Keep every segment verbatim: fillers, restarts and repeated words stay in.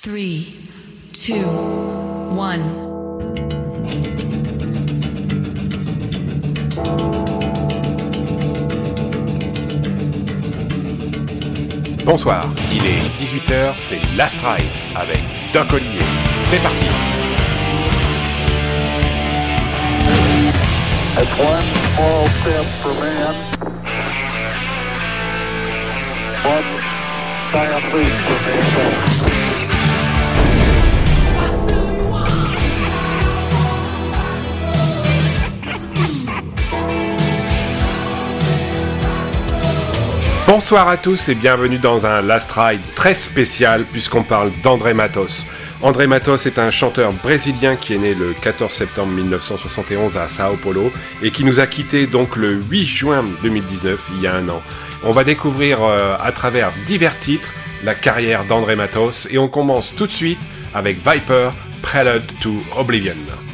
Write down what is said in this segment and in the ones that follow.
three, two, one. Bonsoir, il est dix-huit heures, c'est Last Ride avec Doc Olivier. C'est parti. That's one small step for man, one giant leap for mankind. Bonsoir à tous et bienvenue dans un Last Ride très spécial puisqu'on parle d'André Matos. André Matos est un chanteur brésilien qui est né le quatorze septembre mille neuf cent soixante et onze à Sao Paulo et qui nous a quittés donc le huit juin deux mille dix-neuf, il y a un an. On va découvrir euh, à travers divers titres la carrière d'André Matos et on commence tout de suite avec Viper, Prelude to Oblivion.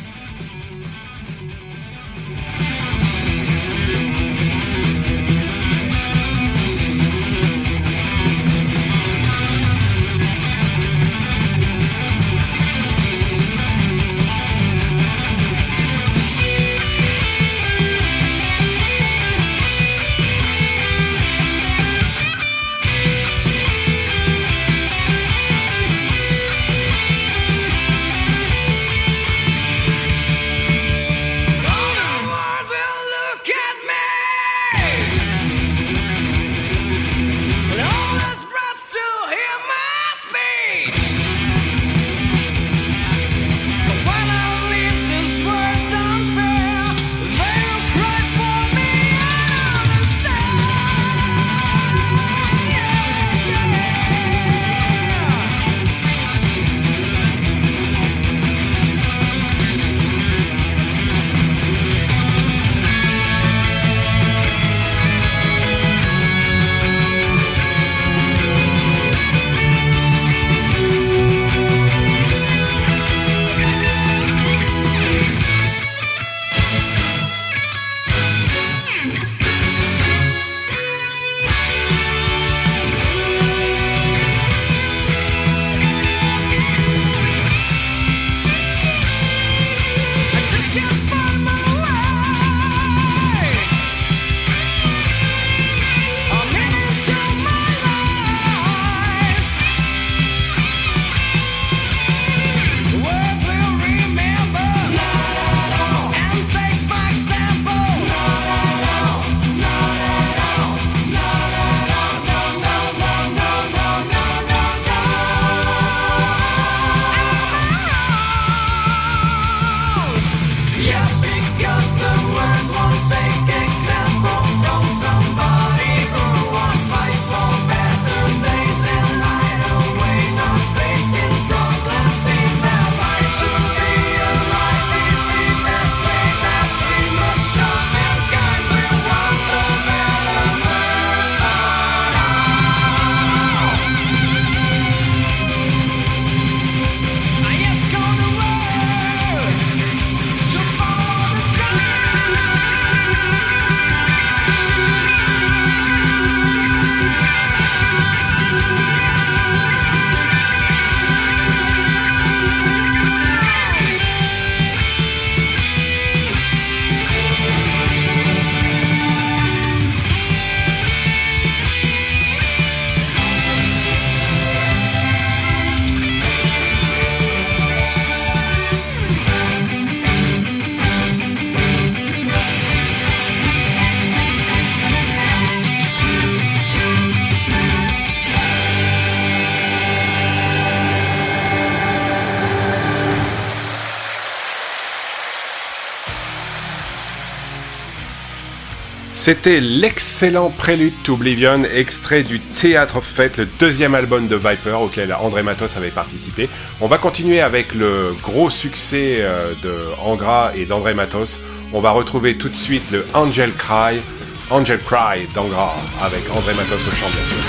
C'était l'excellent Prelude to Oblivion, extrait du Theatre of Fate, le deuxième album de Viper auquel André Matos avait participé. On va continuer avec le gros succès de Angra et d'André Matos. On va retrouver tout de suite le Angel Cry, Angel Cry d'Angra avec André Matos au chant bien sûr.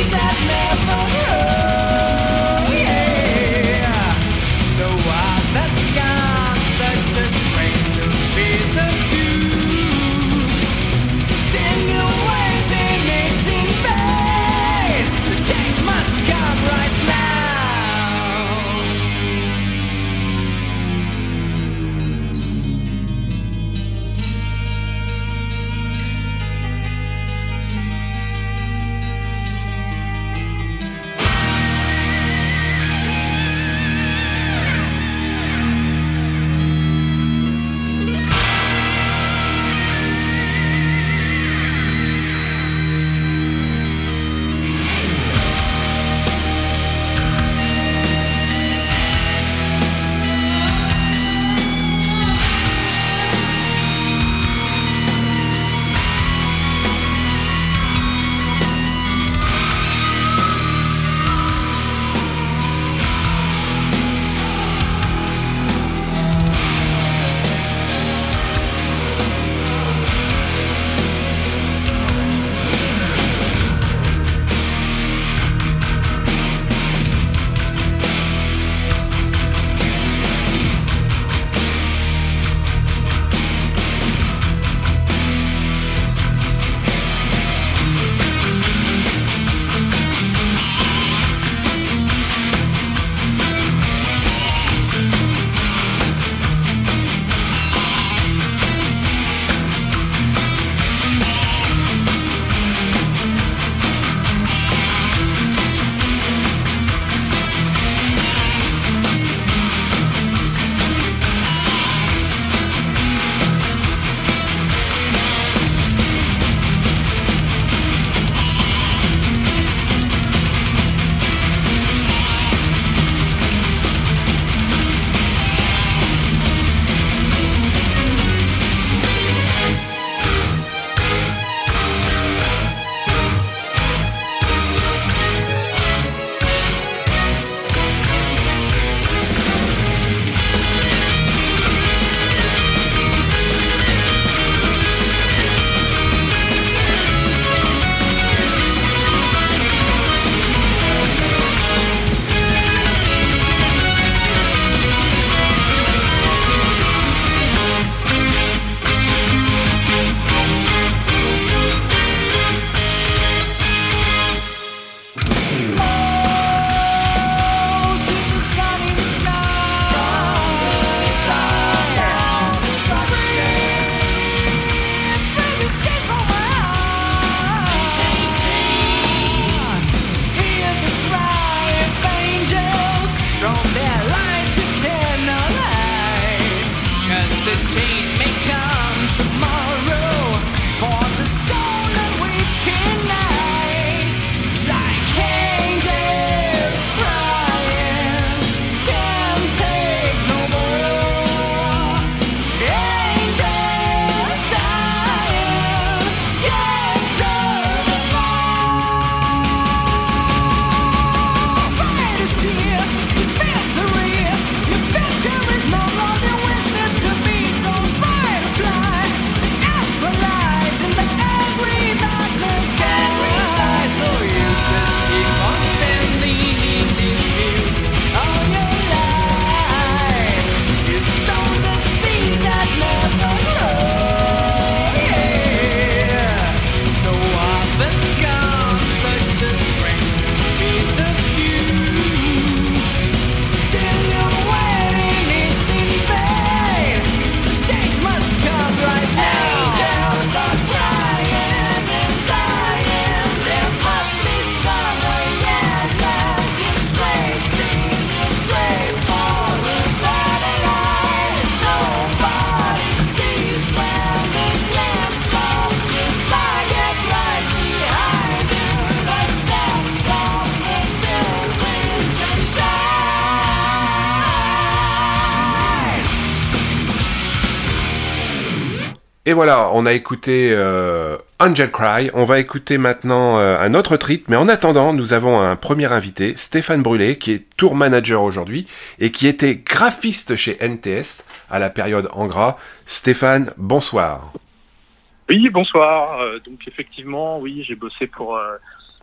Et voilà, on a écouté euh, Angel Cry. On va écouter maintenant euh, un autre titre, mais en attendant, nous avons un premier invité, Stéphane Brûlé, qui est tour manager aujourd'hui et qui était graphiste chez N T S à la période Angra. Stéphane, bonsoir. Oui, bonsoir. Euh, donc effectivement, oui, j'ai bossé pour euh,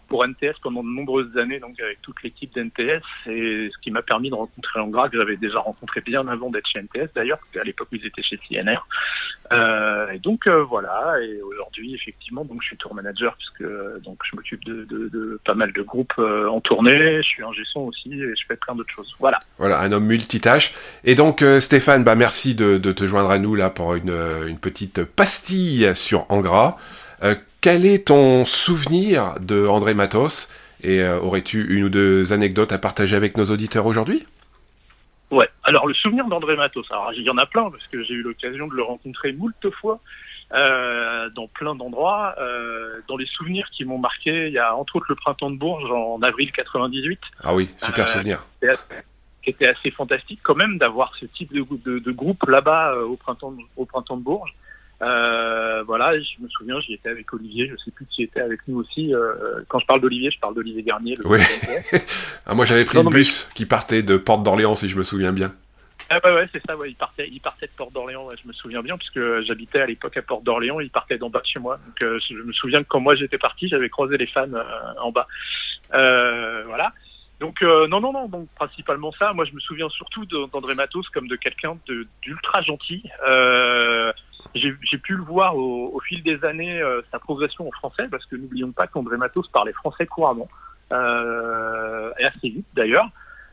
pour N T S pendant de nombreuses années, donc avec toute l'équipe d'N T S, et ce qui m'a permis de rencontrer Angra, que j'avais déjà rencontré bien avant d'être chez N T S d'ailleurs, à l'époque où ils étaient chez C N R. Euh, et donc euh, voilà, et aujourd'hui effectivement, donc je suis tour manager puisque donc je m'occupe de, de, de pas mal de groupes euh, en tournée, je suis ingé son aussi et je fais plein d'autres choses. Voilà. Voilà, un homme multitâche. Et donc euh, Stéphane, bah merci de, de te joindre à nous là pour une, une petite pastille sur Angra. Euh, quel est ton souvenir de André Matos et euh, aurais-tu une ou deux anecdotes à partager avec nos auditeurs aujourd'hui? Ouais, alors le souvenir d'André Matos, alors il y en a plein parce que j'ai eu l'occasion de le rencontrer moult fois euh, dans plein d'endroits. Euh, dans les souvenirs qui m'ont marqué, il y a entre autres le Printemps de Bourges en avril quatre-vingt-dix-huit. Ah oui, super euh, souvenir. Qui était, assez, qui était assez fantastique quand même d'avoir ce type de, de, de groupe là-bas euh, au printemps de, au Printemps de Bourges. Euh, voilà, je me souviens, j'y étais avec Olivier, je sais plus qui était avec nous aussi. Euh, quand je parle d'Olivier, je parle d'Olivier Garnier. Le oui. ah, moi j'avais pris non, le non, bus mais... qui partait de Porte d'Orléans, si je me souviens bien. Ah bah ouais, c'est ça, ouais, il partait, il partait de Porte d'Orléans, ouais, je me souviens bien, puisque j'habitais à l'époque à Porte d'Orléans, il partait d'en bas de chez moi. Donc euh, je me souviens que quand moi j'étais parti, j'avais croisé les fans euh, en bas. Euh, voilà. Donc euh, non, non, non, donc principalement ça. Moi je me souviens surtout d'André Matos comme de quelqu'un de, d'ultra gentil. Euh, J'ai, j'ai pu le voir au, au fil des années, euh, sa progression en français, parce que n'oublions pas qu'André Matos parlait français couramment, euh, et assez vite d'ailleurs.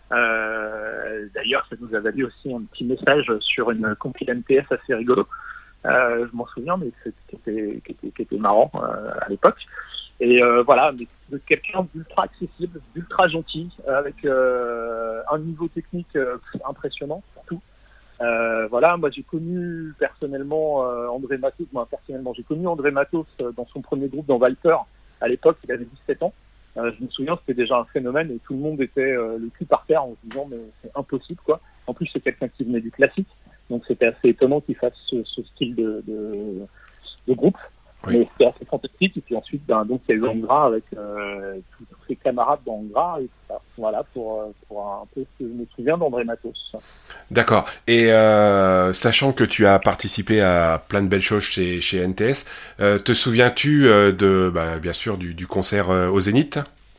Euh, d'ailleurs, ça nous a valu aussi un petit message sur une compil N T S assez rigolo. Euh, je m'en souviens, mais c'est, qui, était, qui, était, qui était marrant euh, à l'époque. Et euh, voilà, mais de quelqu'un d'ultra accessible, d'ultra gentil, avec euh, un niveau technique euh, impressionnant, surtout. Euh, voilà, moi j'ai connu personnellement euh, André Matos, moi personnellement j'ai connu André Matos euh, dans son premier groupe dans Viper. À l'époque, il avait dix-sept ans. Euh, je me souviens, c'était déjà un phénomène et tout le monde était euh, le cul par terre en se disant mais c'est impossible quoi. En plus c'est quelqu'un qui venait du classique, donc c'était assez étonnant qu'il fasse ce, ce style de, de, de groupe. Oui. Mais c'était assez fantastique. Et puis ensuite, ben, donc il y a eu Angra avec euh, tous, tous ses camarades dans Angra et tout ça. Voilà pour, pour un peu ce que je me souviens d'André Matos. D'accord. Et euh, sachant que tu as participé à plein de belles choses chez, chez N T S, euh, te souviens-tu euh, de, bah, bien sûr, du, du concert euh, au Zénith?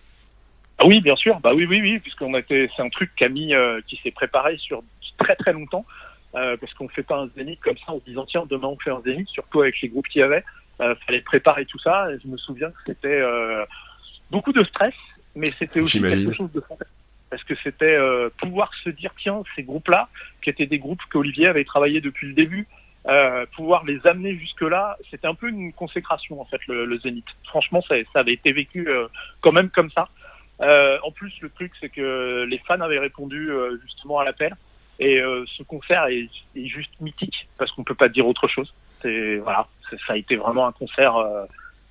Ah oui, bien sûr. Bah oui, oui, oui, puisqu'on était, c'est un truc qui a mis, euh, qui s'est préparé sur très très longtemps, euh, parce qu'on fait pas un Zénith comme ça en se disant tiens demain on fait un Zénith, surtout avec les groupes qu'il y avait. Euh, fallait préparer tout ça. Et je me souviens que c'était euh, beaucoup de stress, mais c'était aussi J'imagine. quelque chose de fantastique. Parce que c'était euh, pouvoir se dire, tiens, ces groupes-là, qui étaient des groupes qu'Olivier avait travaillé depuis le début, euh, pouvoir les amener jusque-là, c'était un peu une consécration, en fait, le, le Zénith. Franchement, ça, ça avait été vécu euh, quand même comme ça. Euh, en plus, le truc, c'est que les fans avaient répondu euh, justement à l'appel. Et euh, ce concert est, est juste mythique, parce qu'on peut pas dire autre chose. C'est, voilà, c'est, ça a été vraiment un concert, euh,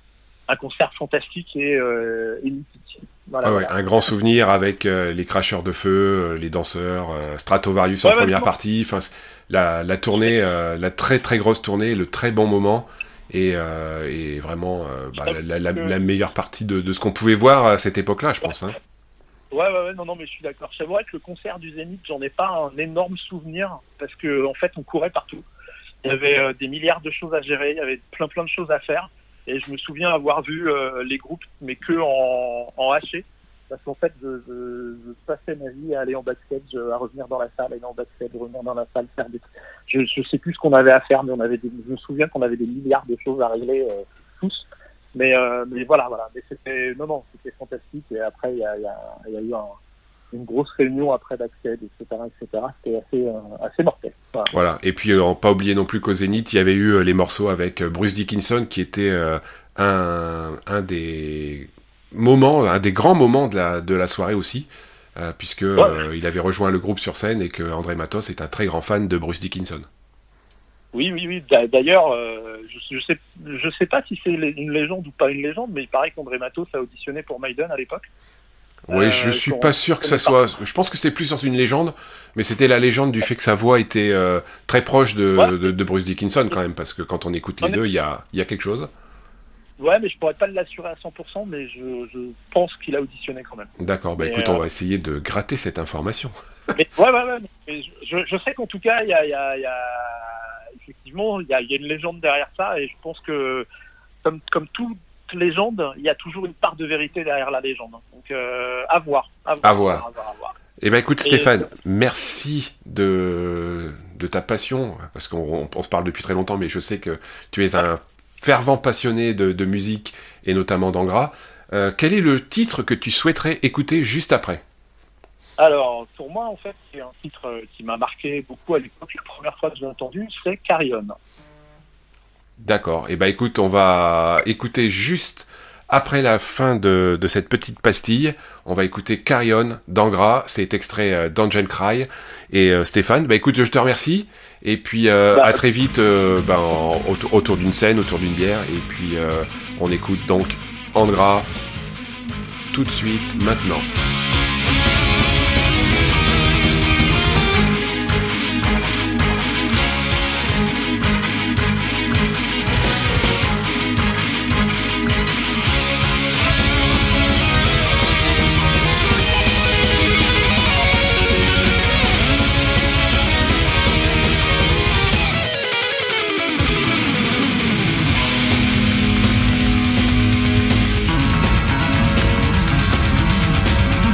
un concert fantastique et, euh, et mythique. Voilà, ah ouais, voilà. Un grand souvenir avec euh, les cracheurs de feu, euh, les danseurs, euh, Stratovarius ouais, en ouais, première ouais, partie, enfin la, la tournée, euh, la très très grosse tournée, le très bon moment et, euh, et vraiment euh, bah, la, la, la meilleure partie de, de ce qu'on pouvait voir à cette époque-là, je pense. Hein. Ouais, ouais, ouais, non, non, mais je suis d'accord. C'est vrai que le concert du Zénith, j'en ai pas un énorme souvenir parce que en fait, on courait partout. Il y avait euh, des milliards de choses à gérer, il y avait plein plein de choses à faire. Et je me souviens avoir vu euh, les groupes, mais que en, en haché. Parce qu'en fait, je, je, je passais ma vie à aller en backstage, à revenir dans la salle, aller en backstage, revenir dans la salle, faire des... Je, je sais plus ce qu'on avait à faire, mais on avait des... je me souviens qu'on avait des milliards de choses à régler euh, tous. Mais, euh, mais voilà, voilà. Mais c'était, non, non, c'était fantastique. Et après, il y a, il y a, il y a eu un, une grosse réunion après backstage, et cetera, et cetera. C'était assez, euh, assez mortel. Voilà. Voilà. Et puis, euh, pas oublier non plus qu'au Zénith, il y avait eu euh, les morceaux avec euh, Bruce Dickinson, qui était euh, un, un des moments, un des grands moments de la, de la soirée aussi, euh, puisque ouais. euh, il avait rejoint le groupe sur scène et que André Matos est un très grand fan de Bruce Dickinson. Oui, oui, oui. D'ailleurs, euh, je, je sais, je sais pas si c'est une légende ou pas une légende, mais il paraît qu'André Matos a auditionné pour Maiden à l'époque. Oui, euh, je suis pas sûr que ça soit. Je pense que c'était plus sorte une légende, mais c'était la légende du fait que sa voix était euh, très proche de, ouais. de, de Bruce Dickinson quand même, parce que quand on écoute les deux, il y a, il y a quelque chose. Ouais, mais je pourrais pas l'assurer à cent pour cent, mais je, je pense qu'il a auditionné quand même. D'accord, bah mais écoute, euh... on va essayer de gratter cette information. Mais, ouais, ouais, ouais. Mais je, je sais qu'en tout cas, il y a, il y a, il y a effectivement, il y a, il y a une légende derrière ça, et je pense que comme, comme tout, toute légende, il y a toujours une part de vérité derrière la légende. Donc, euh, à voir. À voir. À voir. À voir, à voir. Eh ben écoute Et- Stéphane, merci de, de ta passion, parce qu'on on, on se parle depuis très longtemps, mais je sais que tu es un fervent passionné de, de musique, et notamment d'Angra. Euh, quel est le titre que tu souhaiterais écouter juste après ? Alors, pour moi, en fait, c'est un titre euh, qui m'a marqué beaucoup à l'époque. La première fois que je l'ai entendu, c'est Carrion. D'accord. Eh ben écoute, on va écouter juste après la fin de, de cette petite pastille. On va écouter Carrion d'Angra. C'est extrait euh, d'Angel Cry. Et euh, Stéphane, bah écoute, je te remercie. Et puis euh, Bah, à très vite euh, ben, en- autour, autour d'une scène, autour d'une bière. Et puis euh, on écoute donc Angra tout de suite, maintenant. Thank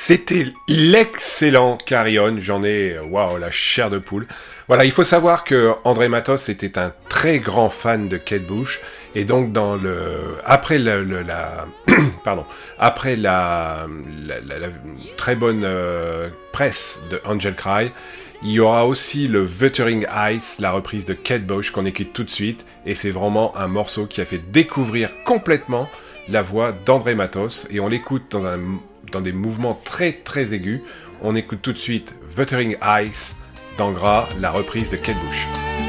C'était l'excellent Carry On, j'en ai, waouh, la chair de poule. Voilà, il faut savoir que André Matos était un très grand fan de Kate Bush, et donc dans le, après le, le la, pardon, après la, la, la, la très bonne euh, presse de Angel Cry, il y aura aussi le Wuthering Heights, la reprise de Kate Bush qu'on écoute tout de suite, et c'est vraiment un morceau qui a fait découvrir complètement la voix d'André Matos, et on l'écoute dans un dans des mouvements très très aigus. On écoute tout de suite Wuthering Heights d'Angra, la reprise de Kate Bush.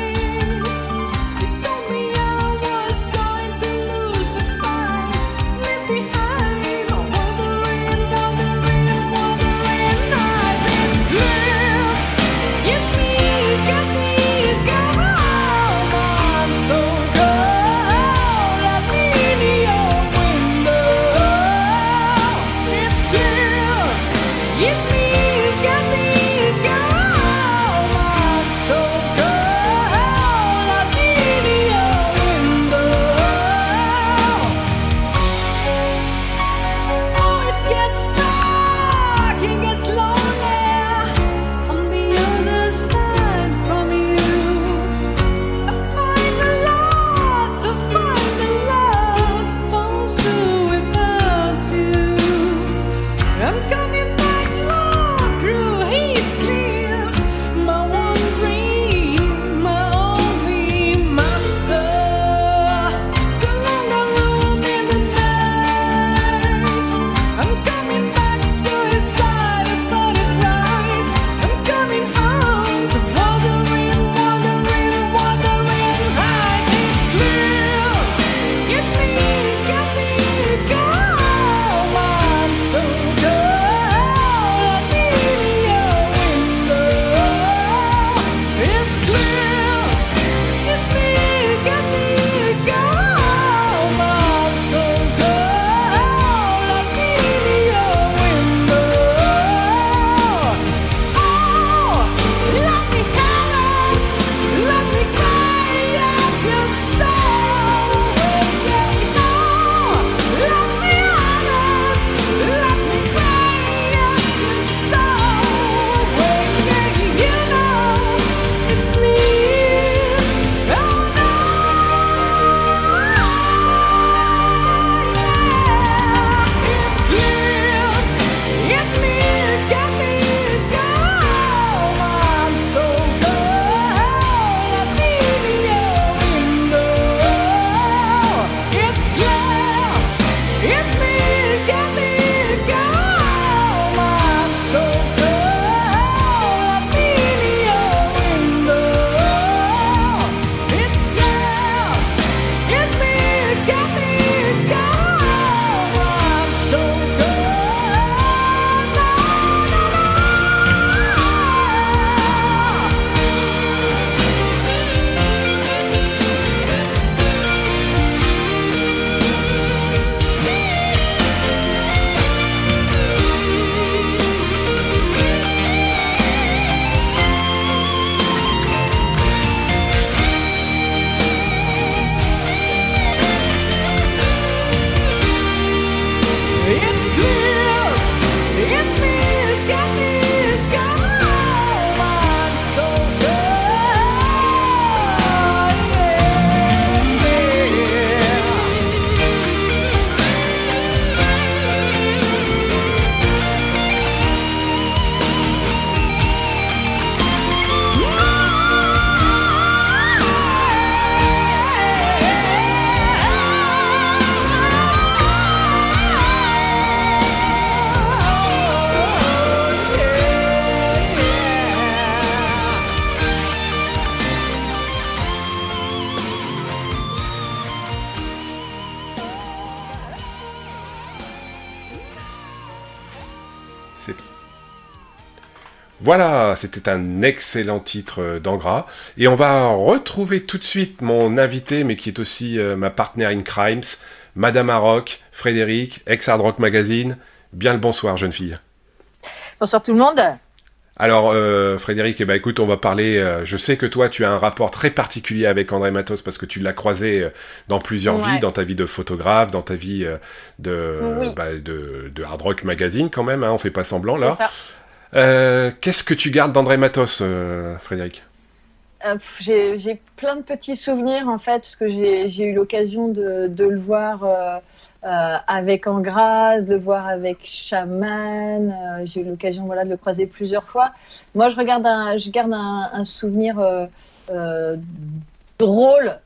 Voilà, c'était un excellent titre d'Angra. Et on va retrouver tout de suite mon invité, mais qui est aussi euh, ma partner in crimes, Madame Aroc, Frédéric, ex-Hard Rock Magazine. Bien le bonsoir, jeune fille. Bonsoir tout le monde. Alors, euh, Frédéric, eh ben, écoute, on va parler... Euh, je sais que toi, tu as un rapport très particulier avec André Matos parce que tu l'as croisé euh, dans plusieurs Ouais. vies, dans ta vie de photographe, dans ta vie euh, de, Oui. bah, de, de Hard Rock Magazine quand même, hein, on fait pas semblant là. C'est ça. Euh, qu'est-ce que tu gardes d'André Matos, euh, Frédéric? Euh, pff, j'ai, j'ai plein de petits souvenirs en fait, parce que j'ai, j'ai eu l'occasion de, de le voir euh, euh, avec Angra, de le voir avec Shaman. Euh, j'ai eu l'occasion voilà, de le croiser plusieurs fois. Moi, je, regarde un, je garde un, un souvenir euh, euh, drôle.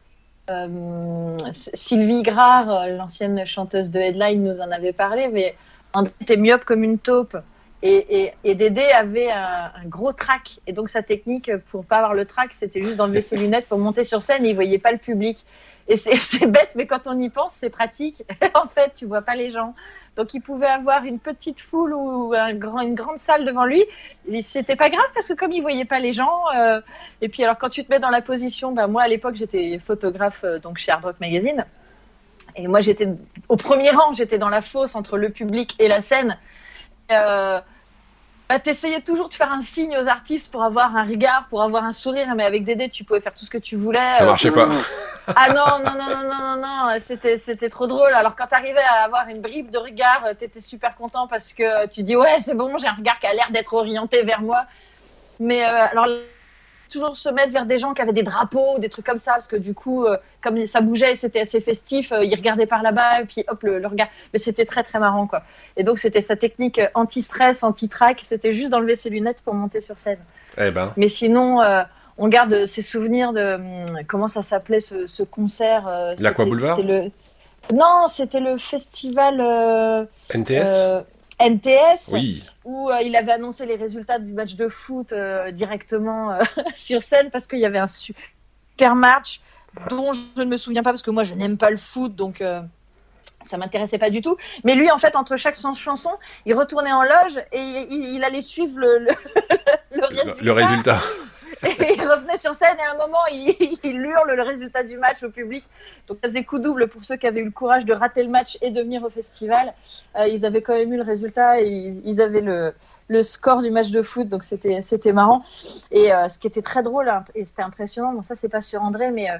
Euh, Sylvie Grard, euh, l'ancienne chanteuse de Headline, nous en avait parlé, mais André était myope comme une taupe. Et, et, et Dédé avait un, un gros trac. Et donc, sa technique pour pas avoir le trac, c'était juste d'enlever ses lunettes pour monter sur scène et il voyait pas le public. Et c'est, c'est bête, mais quand on y pense, c'est pratique. En fait, tu vois pas les gens. Donc, il pouvait avoir une petite foule ou un grand, une grande salle devant lui. Et c'était pas grave parce que comme il voyait pas les gens, euh, et puis alors quand tu te mets dans la position, ben moi à l'époque j'étais photographe euh, donc chez Hard Rock Magazine. Et moi j'étais au premier rang, j'étais dans la fosse entre le public et la scène. Euh, bah, t'essayais toujours de faire un signe aux artistes pour avoir un regard, pour avoir un sourire, mais avec Dédé, tu pouvais faire tout ce que tu voulais. Ça marchait pas. Ah non, non, non, non, non, non, non, c'était, c'était trop drôle. Alors quand t'arrivais à avoir une bribe de regard, t'étais super content parce que tu dis ouais, c'est bon, j'ai un regard qui a l'air d'être orienté vers moi. Mais euh, alors toujours se mettre vers des gens qui avaient des drapeaux, des trucs comme ça, parce que du coup, euh, comme ça bougeait et c'était assez festif, euh, ils regardaient par là-bas et puis hop, le, le regard. Mais c'était très très marrant, quoi. Et donc c'était sa technique anti-stress, anti-track, c'était juste d'enlever ses lunettes pour monter sur scène. Eh ben. Mais sinon, euh, on garde ses souvenirs de hum, comment ça s'appelait ce, ce concert. Euh, L'Aqua c'était- Boulevard c'était le... Non, c'était le festival euh, N T S euh, N T S. Oui. Où euh, il avait annoncé les résultats du match de foot euh, directement euh, sur scène parce qu'il y avait un super match dont je ne me souviens pas parce que moi je n'aime pas le foot donc euh, ça m'intéressait pas du tout. Mais lui en fait entre chaque chanson il retournait en loge et il, il allait suivre le, le, le résultat. Le résultat. Et il revenait sur scène et à un moment il, il hurle le résultat du match au public. Donc ça faisait coup double pour ceux qui avaient eu le courage de rater le match et de venir au festival. Euh, ils avaient quand même eu le résultat et ils, ils avaient le, le score du match de foot, donc c'était, c'était marrant. Et euh, ce qui était très drôle hein, et c'était impressionnant, bon ça c'est pas sur André, mais euh,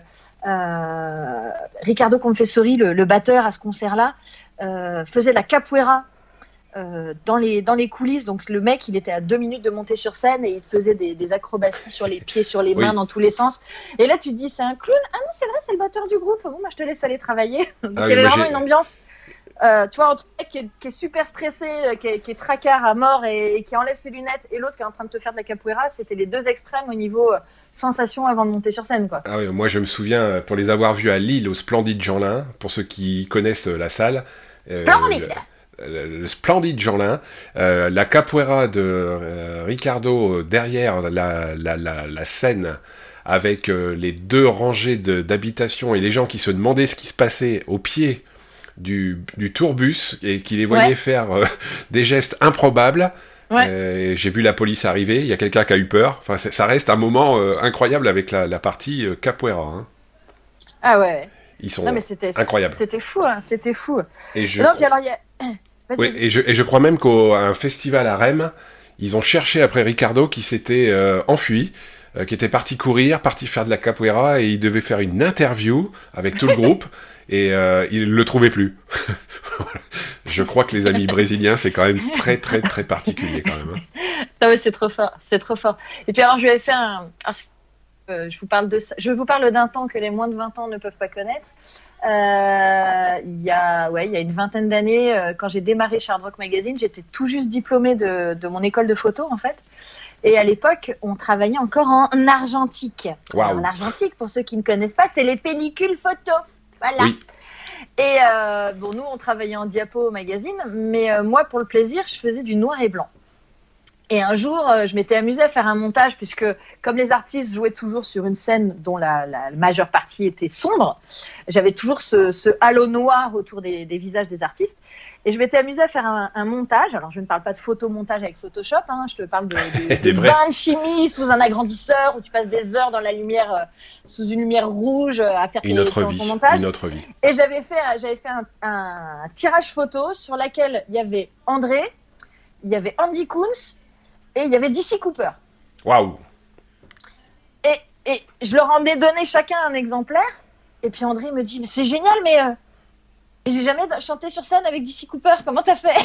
euh, Ricardo Confessori, le, le batteur à ce concert-là, euh, faisait la capoeira. Euh, dans les dans les coulisses, donc le mec il était à deux minutes de monter sur scène et il faisait des, des acrobaties sur les pieds, sur les mains, Oui. dans tous les sens. Et là tu te dis c'est un clown. Ah non c'est vrai, c'est le batteur du groupe. Bon moi je te laisse aller travailler. Donc Ah il oui, y avait moi, vraiment j'ai- une ambiance. Euh, tu vois, entre un mec qui est, qui est super stressé, euh, qui est, qui est tracard à mort et, et qui enlève ses lunettes, et l'autre qui est en train de te faire de la capoeira, c'était les deux extrêmes au niveau euh, sensation avant de monter sur scène, quoi. Ah oui, moi je me souviens, euh, pour les avoir vus à Lille, au Splendide Jeanlin, pour ceux qui connaissent euh, la salle. euh, Splendide. le, le Splendide Jeanlin, euh, la capoeira de euh, Ricardo euh, derrière la, la, la, la scène, avec euh, les deux rangées de, d'habitations et les gens qui se demandaient ce qui se passait au pied du, du tourbus et qui les voyaient Ouais. faire euh, des gestes improbables. Ouais. Euh, j'ai vu la police arriver, il y a quelqu'un qui a eu peur. Enfin, c'est- ça reste un moment euh, incroyable avec la, la partie euh, capoeira. Hein. Ah ouais. Ils sont Non mais c'était incroyables. c'était fou, hein, c'était fou. Et je, Non puis alors il y a. Vas-y, oui, vas-y. et, je, et je crois même qu'à un festival à Rennes, ils ont cherché après Ricardo qui s'était euh, enfui, euh, qui était parti courir, parti faire de la capoeira, et il devait faire une interview avec tout le groupe, et euh, il le trouvait plus. Je crois que les amis brésiliens, c'est quand même très très très particulier quand même. Hein. Ah ouais, c'est trop fort, c'est trop fort. Et puis alors je lui avais fait un. alors, euh, je vous parle de ça. Je vous parle d'un temps que les moins de vingt ans ne peuvent pas connaître. Euh, il y a, ouais, il y a une vingtaine d'années, euh, quand j'ai démarré chez Hard Rock Magazine, j'étais tout juste diplômée de, de mon école de photo en fait. Et à l'époque, on travaillait encore en argentique. Waouh. En argentique, pour ceux qui ne connaissent pas, c'est les pellicules photo. Voilà. Oui. Et euh, bon, nous, on travaillait en diapo au magazine, mais euh, moi, pour le plaisir, je faisais du noir et blanc. Et un jour, euh, je m'étais amusée à faire un montage, puisque comme les artistes jouaient toujours sur une scène dont la, la majeure partie était sombre, j'avais toujours ce, ce halo noir autour des, des visages des artistes. Et je m'étais amusée à faire un, un montage. Alors, je ne parle pas de photomontage avec Photoshop, hein, je te parle de, de, C'est de vrai. bain de chimie sous un agrandisseur, où tu passes des heures dans la lumière, euh, sous une lumière rouge, euh, à faire Une tes- autre ton, vie, ton montage. une autre vie. Et j'avais fait, j'avais fait un, un tirage photo sur laquelle il y avait André, il y avait Andy Kunz, et il y avait D C Cooper. Waouh. Et, et je leur en ai donné chacun un exemplaire. Et puis André me dit, mais c'est génial, mais euh, j'ai jamais chanté sur scène avec D C Cooper. Comment t'as fait?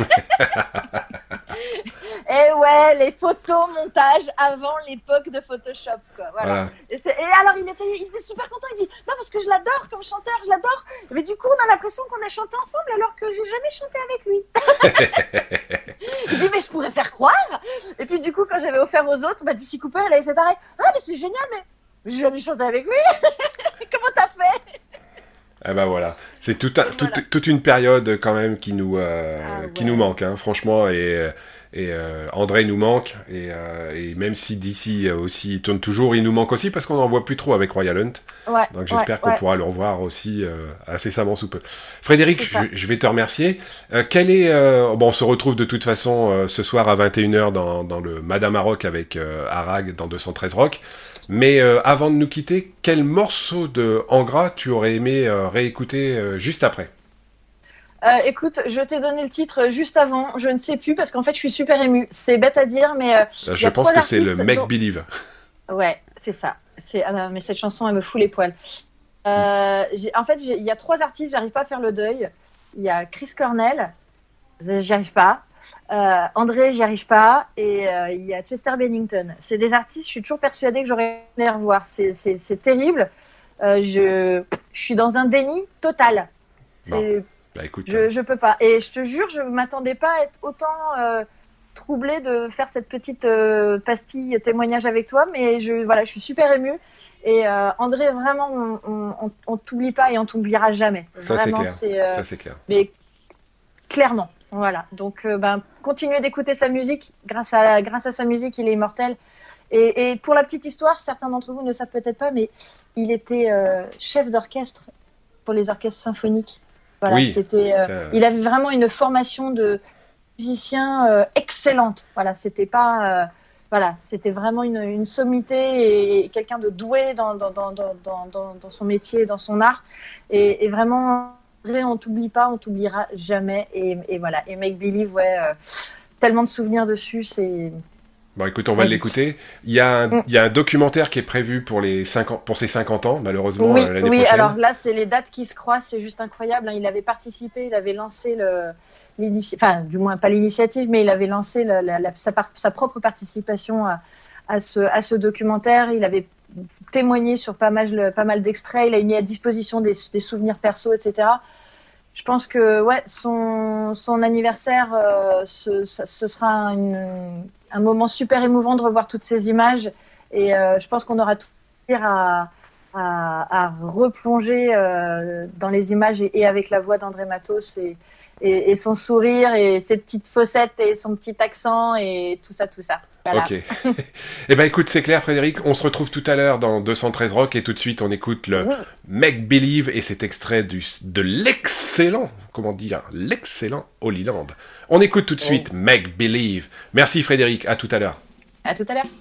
Et ouais, les photos montage avant l'époque de Photoshop, quoi. Voilà. Voilà. Et, c'est, et alors il était, il était super content. Il dit non parce que je l'adore comme chanteur, je l'adore. Mais du coup on a l'impression qu'on a chanté ensemble alors que j'ai jamais chanté avec lui. Il dit mais je pourrais faire croire. Et puis du coup quand j'avais offert aux autres, bah D C Cooper il avait fait pareil. Ah mais c'est génial, mais j'ai jamais chanté avec lui. Comment t'as fait? Ah bah voilà, c'est tout un, tout, voilà. toute une période quand même qui nous, euh, ah, ouais. qui nous manque, hein, franchement, et, et euh, André nous manque, et, euh, et même si D C aussi tourne toujours, il nous manque aussi parce qu'on n'en voit plus trop avec Royal Hunt, ouais, donc j'espère ouais, qu'on ouais. pourra le revoir aussi euh, incessamment sous peu. Frédéric, je, je vais te remercier. Euh, quel est, euh, bon, on se retrouve de toute façon euh, ce soir à vingt et une heures dans, dans le Madame à Rock avec euh, Arag dans deux cent treize Rock. Mais euh, avant de nous quitter, quel morceau de Angra tu aurais aimé euh, réécouter euh, juste après? euh, Écoute, je t'ai donné le titre juste avant, je ne sais plus parce qu'en fait je suis super émue. C'est bête à dire, mais euh, je pense que c'est le Make dont... Believe. Ouais, c'est ça. C'est... Ah, mais cette chanson, elle me fout les poils. Euh, j'ai... En fait, il y a trois artistes, j'arrive pas à faire le deuil. Il y a Chris Cornell, j'y arrive pas. Euh, André, j'y arrive pas, et euh, il y a Chester Bennington. C'est des artistes, je suis toujours persuadée que j'aurais aimé les revoir. C'est, c'est, c'est terrible. Euh, je, je suis dans un déni total. C'est, bon. Bah, écoute, je, je peux pas. Et je te jure, je m'attendais pas à être autant euh, troublée de faire cette petite euh, pastille témoignage avec toi, mais je, voilà, je suis super émue. Et euh, André, vraiment, on, on, on, on t'oublie pas et on t'oubliera jamais. Ça vraiment, c'est clair. C'est, euh, Ça c'est clair. Mais clairement. Voilà, donc euh, ben, continuez d'écouter sa musique. Grâce à, grâce à sa musique, il est immortel. Et, et pour la petite histoire, certains d'entre vous ne le savent peut-être pas, mais il était euh, chef d'orchestre pour les orchestres symphoniques. Voilà, oui, c'était, euh, ça... Il avait vraiment une formation de musicien euh, excellente. Voilà, c'était pas, euh, voilà, c'était vraiment une, une sommité et quelqu'un de doué dans, dans, dans, dans, dans, dans son métier, dans son art. Et, et vraiment... on t'oublie pas, on t'oubliera jamais, et, et voilà. Et Make Believe, ouais, euh, tellement de souvenirs dessus, c'est. Bon, écoute, on va magique. l'écouter. Il y a un, mm. il y a un documentaire qui est prévu pour les cinquante, pour ses cinquante ans, malheureusement, oui, euh, l'année oui, prochaine. Oui, alors là, c'est les dates qui se croisent, c'est juste incroyable. Il avait participé, il avait lancé le, l'initiative, enfin, du moins pas l'initiative, mais il avait lancé la, la, la, sa, par, sa propre participation à, à ce, à ce documentaire. Il avait témoigné sur pas mal, pas mal d'extraits, il a mis à disposition des, des souvenirs perso, et cetera. Je pense que ouais, son, son anniversaire, euh, ce, ce sera une, un moment super émouvant de revoir toutes ces images. Et euh, je pense qu'on aura tout à, à, à replonger euh, dans les images et, et avec la voix d'André Matos et, et, et son sourire et ses petites fossettes et son petit accent et tout ça, tout ça. Voilà. Ok. Eh ben écoute, c'est clair, Frédéric. On se retrouve tout à l'heure dans deux cent treize Rock et tout de suite on écoute le oui. Make Believe et cet extrait du, de l'excellent, comment dire, l'excellent Holy Land. On écoute tout de suite oh. Make Believe. Merci Frédéric, à tout à l'heure. À tout à l'heure.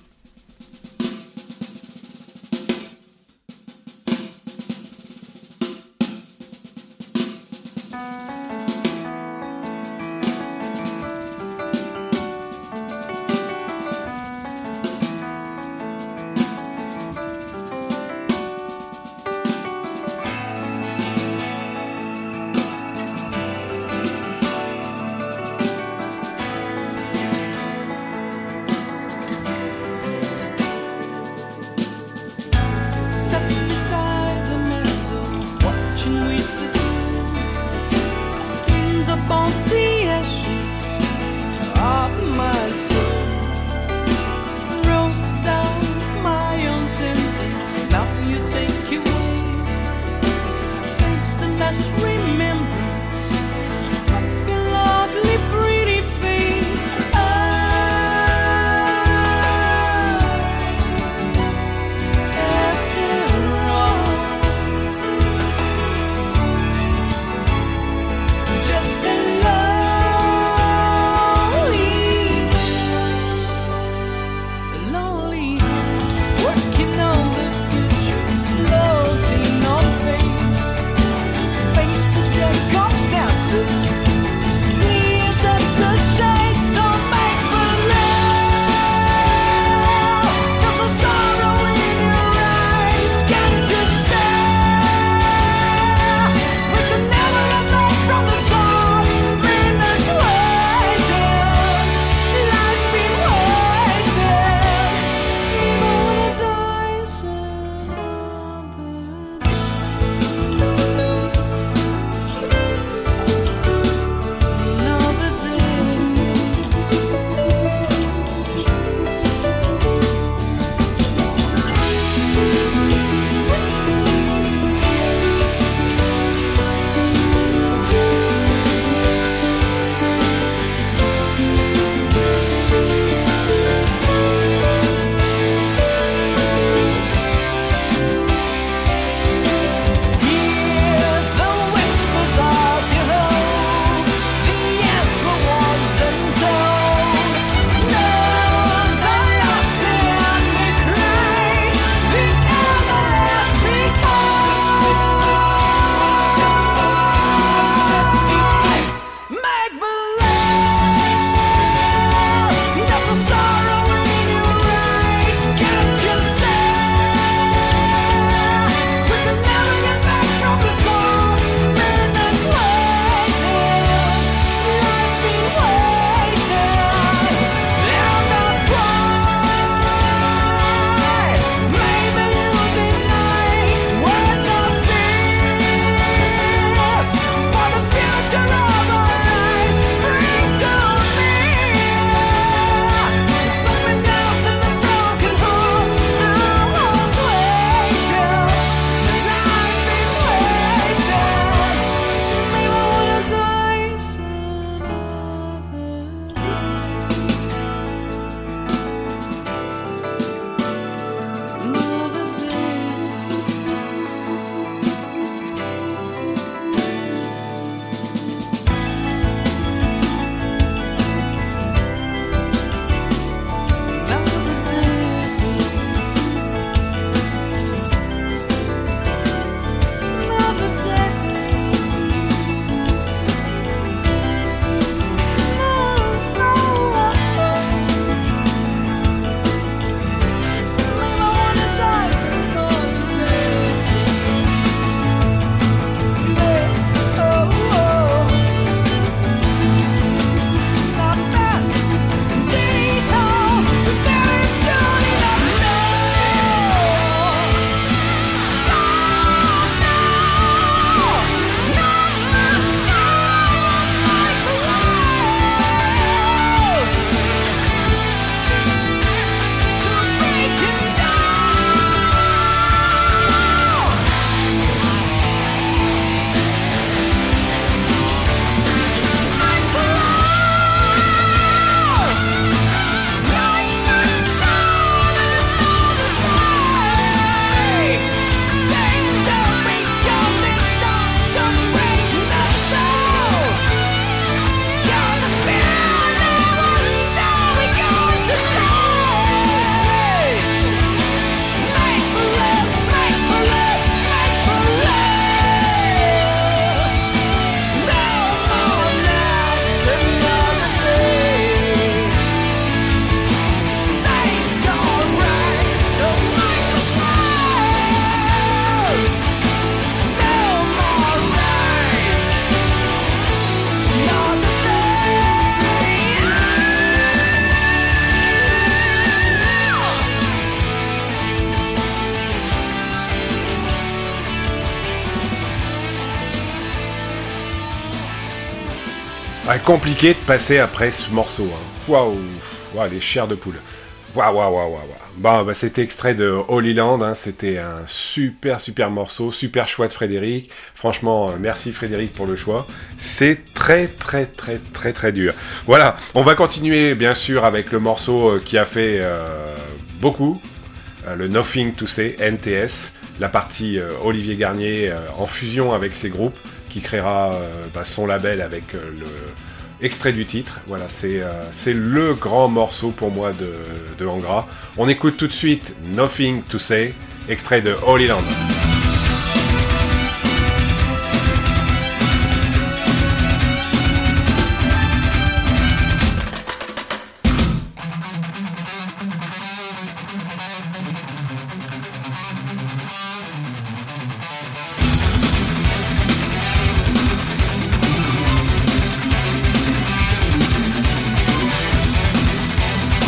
Ouais, compliqué de passer après ce morceau. Hein. Waouh, waouh, les chairs de poule. Waouh, waouh, waouh, waouh. Bon, bah, c'était extrait de Holy Land. Hein. C'était un super, super morceau, super choix de Frédéric. Franchement, euh, merci Frédéric pour le choix. C'est très, très, très, très, très dur. Voilà, on va continuer bien sûr avec le morceau euh, qui a fait euh, beaucoup, euh, le Nothing to Say, N T S, la partie euh, Olivier Garnier euh, en fusion avec ses groupes, qui créera euh, bah, son label avec euh, le extrait du titre. Voilà, c'est euh, c'est le grand morceau pour moi de, de Angra. On écoute tout de suite Nothing to Say, extrait de Holy Land.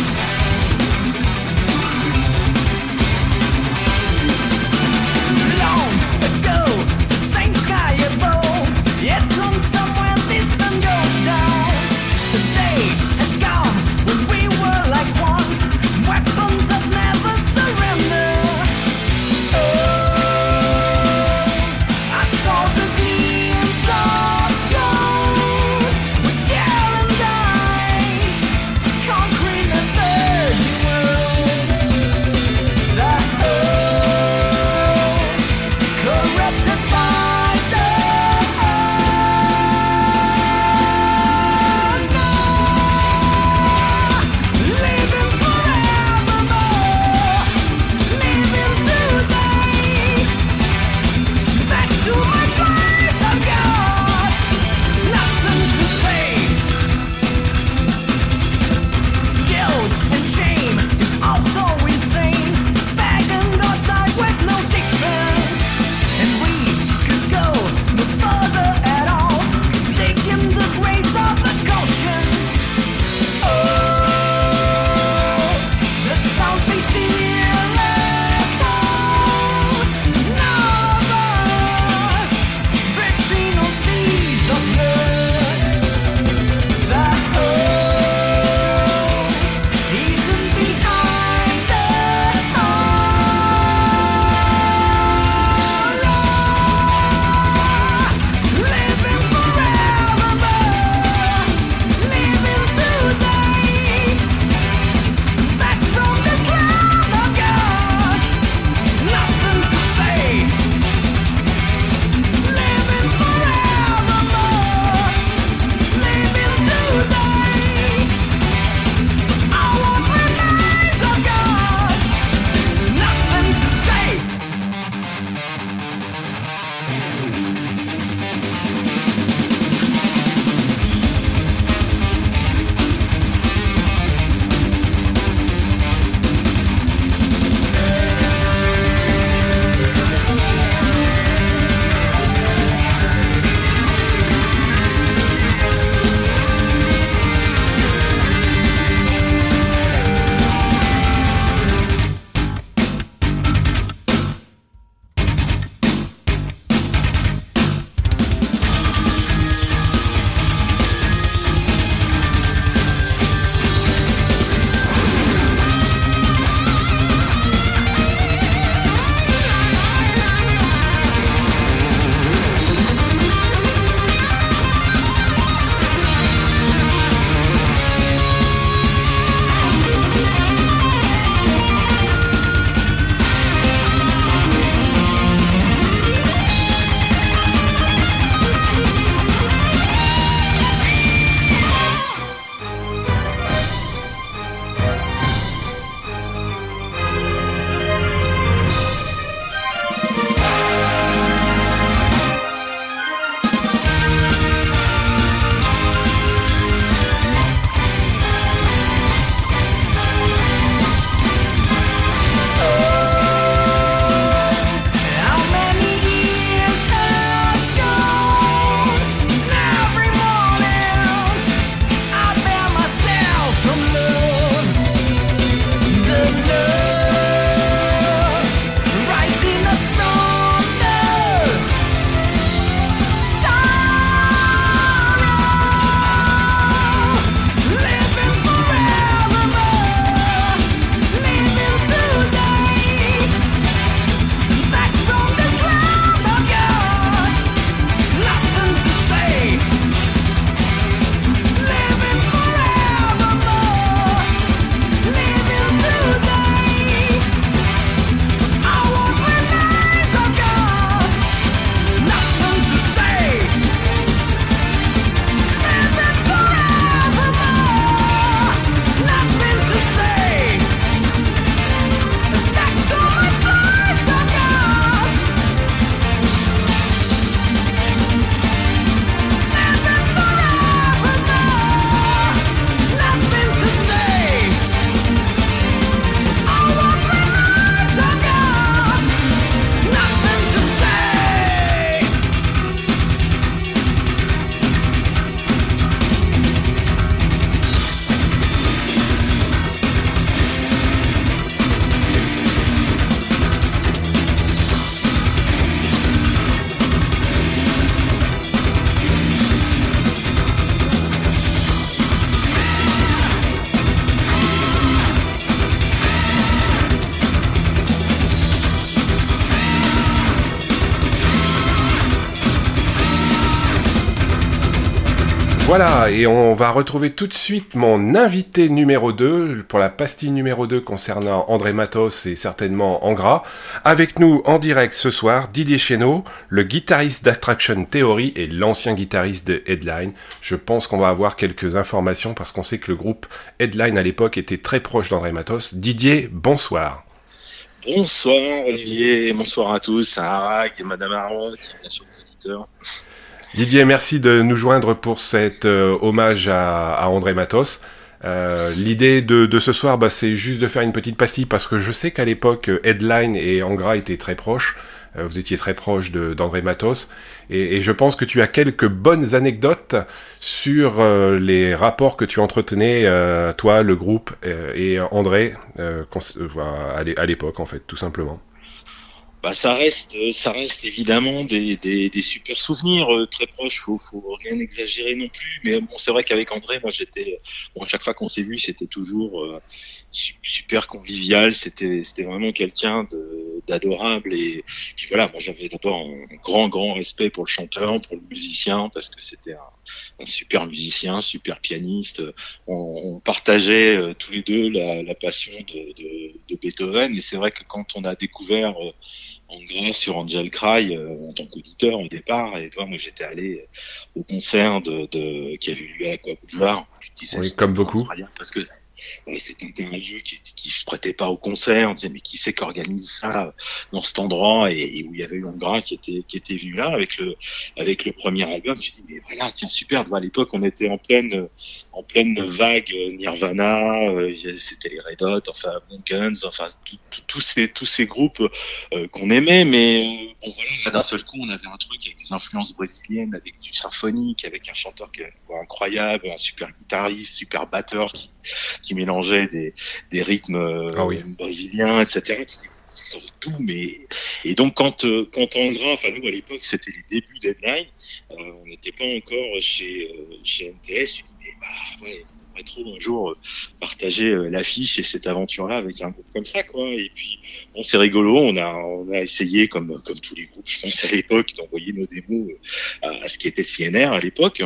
Love Voilà, et on va retrouver tout de suite mon invité numéro deux, pour la pastille numéro deux concernant André Matos et certainement Angra. Avec nous en direct ce soir, Didier Chéneau, le guitariste d'Attraction Theory et l'ancien guitariste de Headline. Je pense qu'on va avoir quelques informations parce qu'on sait que le groupe Headline à l'époque était très proche d'André Matos. Didier, bonsoir. Bonsoir Olivier, bonsoir à tous, à Harag et Madame Aron, qui bien sûr les auditeurs. Didier, merci de nous joindre pour cet euh, hommage à, à André Matos. Euh, l'idée de, de ce soir, bah, c'est juste de faire une petite pastille parce que je sais qu'à l'époque, Headline et Angra étaient très proches. Euh, vous étiez très proches de, d'André Matos. Et, et je pense que tu as quelques bonnes anecdotes sur euh, les rapports que tu entretenais, euh, toi, le groupe euh, et André, euh, à l'époque, en fait, tout simplement. Bah, ça reste, ça reste évidemment des, des, des super souvenirs euh, très proches. Faut, faut rien exagérer non plus. Mais bon, c'est vrai qu'avec André, moi, j'étais, bon, chaque fois qu'on s'est vu, c'était toujours euh, super convivial. C'était, c'était vraiment quelqu'un de, d'adorable. Et puis voilà, moi, j'avais d'abord un grand, grand respect pour le chanteur, pour le musicien, parce que c'était un, un super musicien, super pianiste. On, on partageait euh, tous les deux la, la passion de, de, de Beethoven. Et c'est vrai que quand on a découvert euh, Angra sur Angel Cry euh, en tant qu'auditeur au départ, et toi, moi j'étais allé au concert de, de qui avait eu lieu à l'Aqua Boulevard. Je disais, oui, comme beaucoup. Parce que ouais, c'était un lieu qui, qui se prêtait pas au concert. On disait mais qui c'est qui organise ça dans cet endroit, et, et où il y avait eu Angra qui était qui était venu là avec le avec le premier album. Je dis mais voilà, tiens super. À l'époque on était en pleine en pleine vague Nirvana, euh, c'était les Red Hot, enfin Guns, enfin tous ces tous ces groupes euh, qu'on aimait, mais euh, bon voilà, là, d'un seul coup on avait un truc avec des influences brésiliennes, avec du symphonique, avec un chanteur qui était incroyable, un super guitariste, super batteur qui, qui mélangeait des des rythmes euh, ah oui. brésiliens, et cetera. Sur tout, mais et donc quand euh, quand Angra, enfin nous à l'époque c'était les débuts d'Headline, euh, on n'était pas encore chez euh, chez N T S. Mais bah ouais, on pourrait trop un jour euh, partager euh, l'affiche et cette aventure-là avec un groupe comme ça, quoi. Et puis bon, c'est rigolo, on a on a essayé comme comme tous les groupes, je pense à l'époque, d'envoyer nos démos à, à ce qui était C N R à l'époque.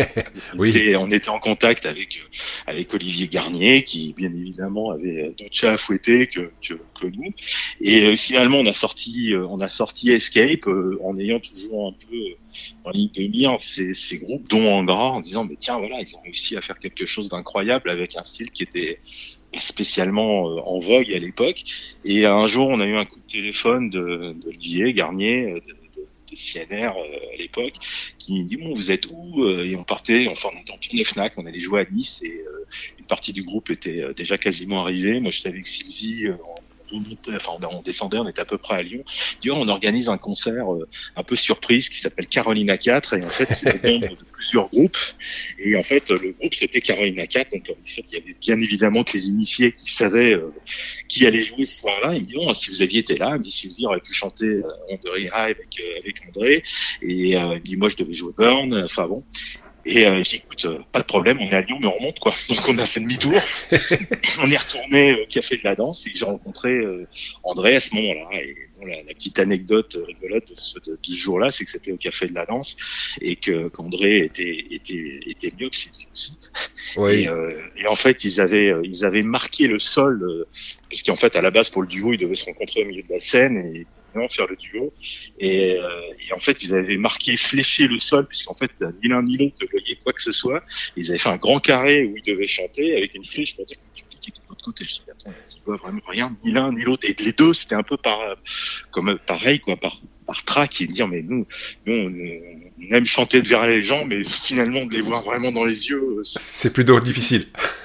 Oui. Et on était en contact avec avec Olivier Garnier, qui bien évidemment avait d'autres chats à fouetter que que, que nous. Et euh, finalement, on a sorti, euh, on a sorti Escape euh, en ayant toujours un peu euh, en ligne de mire ces, ces groupes, dont Angra, en disant mais tiens voilà, ils ont réussi à faire quelque chose d'incroyable avec un style qui était spécialement euh, en vogue à l'époque. Et un jour, on a eu un coup de téléphone de d'Olivier Garnier, de, de, de C N R euh, à l'époque, qui dit bon vous êtes où? Et on partait, enfin on était en tournée Fnac, on allait jouer à Nice, et euh, une partie du groupe était euh, déjà quasiment arrivée. Moi j'étais avec Sylvie. Euh, Enfin, on descendait, on était à peu près à Lyon. Du coup, on organise un concert euh, un peu surprise qui s'appelle Carolina quatre, et en fait, c'était membre de plusieurs groupes. Et en fait, le groupe c'était Carolina quatre. Donc, en fait, il y avait bien évidemment que les initiés qui savaient euh, qui allait jouer ce soir-là. Il me dit bon, si vous aviez été là, il me dit Sylvie aurait pu chanter euh, On the High avec euh, avec André. Et euh, il me dit moi, je devais jouer Burn. Enfin bon. Et euh, j'ai dit écoute, euh, pas de problème, on est à Lyon mais on remonte quoi. Donc on a fait demi-tour, on est retourné au Café de la Danse et j'ai rencontré euh, André à ce moment-là. Et bon, la, la petite anecdote rigolote de ce, de, de ce jour-là, c'est que c'était au Café de la Danse et que qu'André était était était myope aussi. Oui. Et, euh, et en fait ils avaient ils avaient marqué le sol euh, parce qu'en fait à la base pour le duo ils devaient se rencontrer au milieu de la scène et faire le duo, et, euh, et en fait ils avaient marqué fléché le sol puisqu'en fait ni l'un ni l'autre ne voyait quoi que ce soit. Ils avaient fait un grand carré où ils devaient chanter avec une flèche pour dire que le public était de l'autre côté. Je dis attends, ils voient vraiment rien, ni l'un ni l'autre, et les deux c'était un peu par comme pareil quoi, par par trac, et dire mais nous, nous on, on aime chanter devant les gens mais finalement de les voir vraiment dans les yeux c'est, c'est plutôt difficile.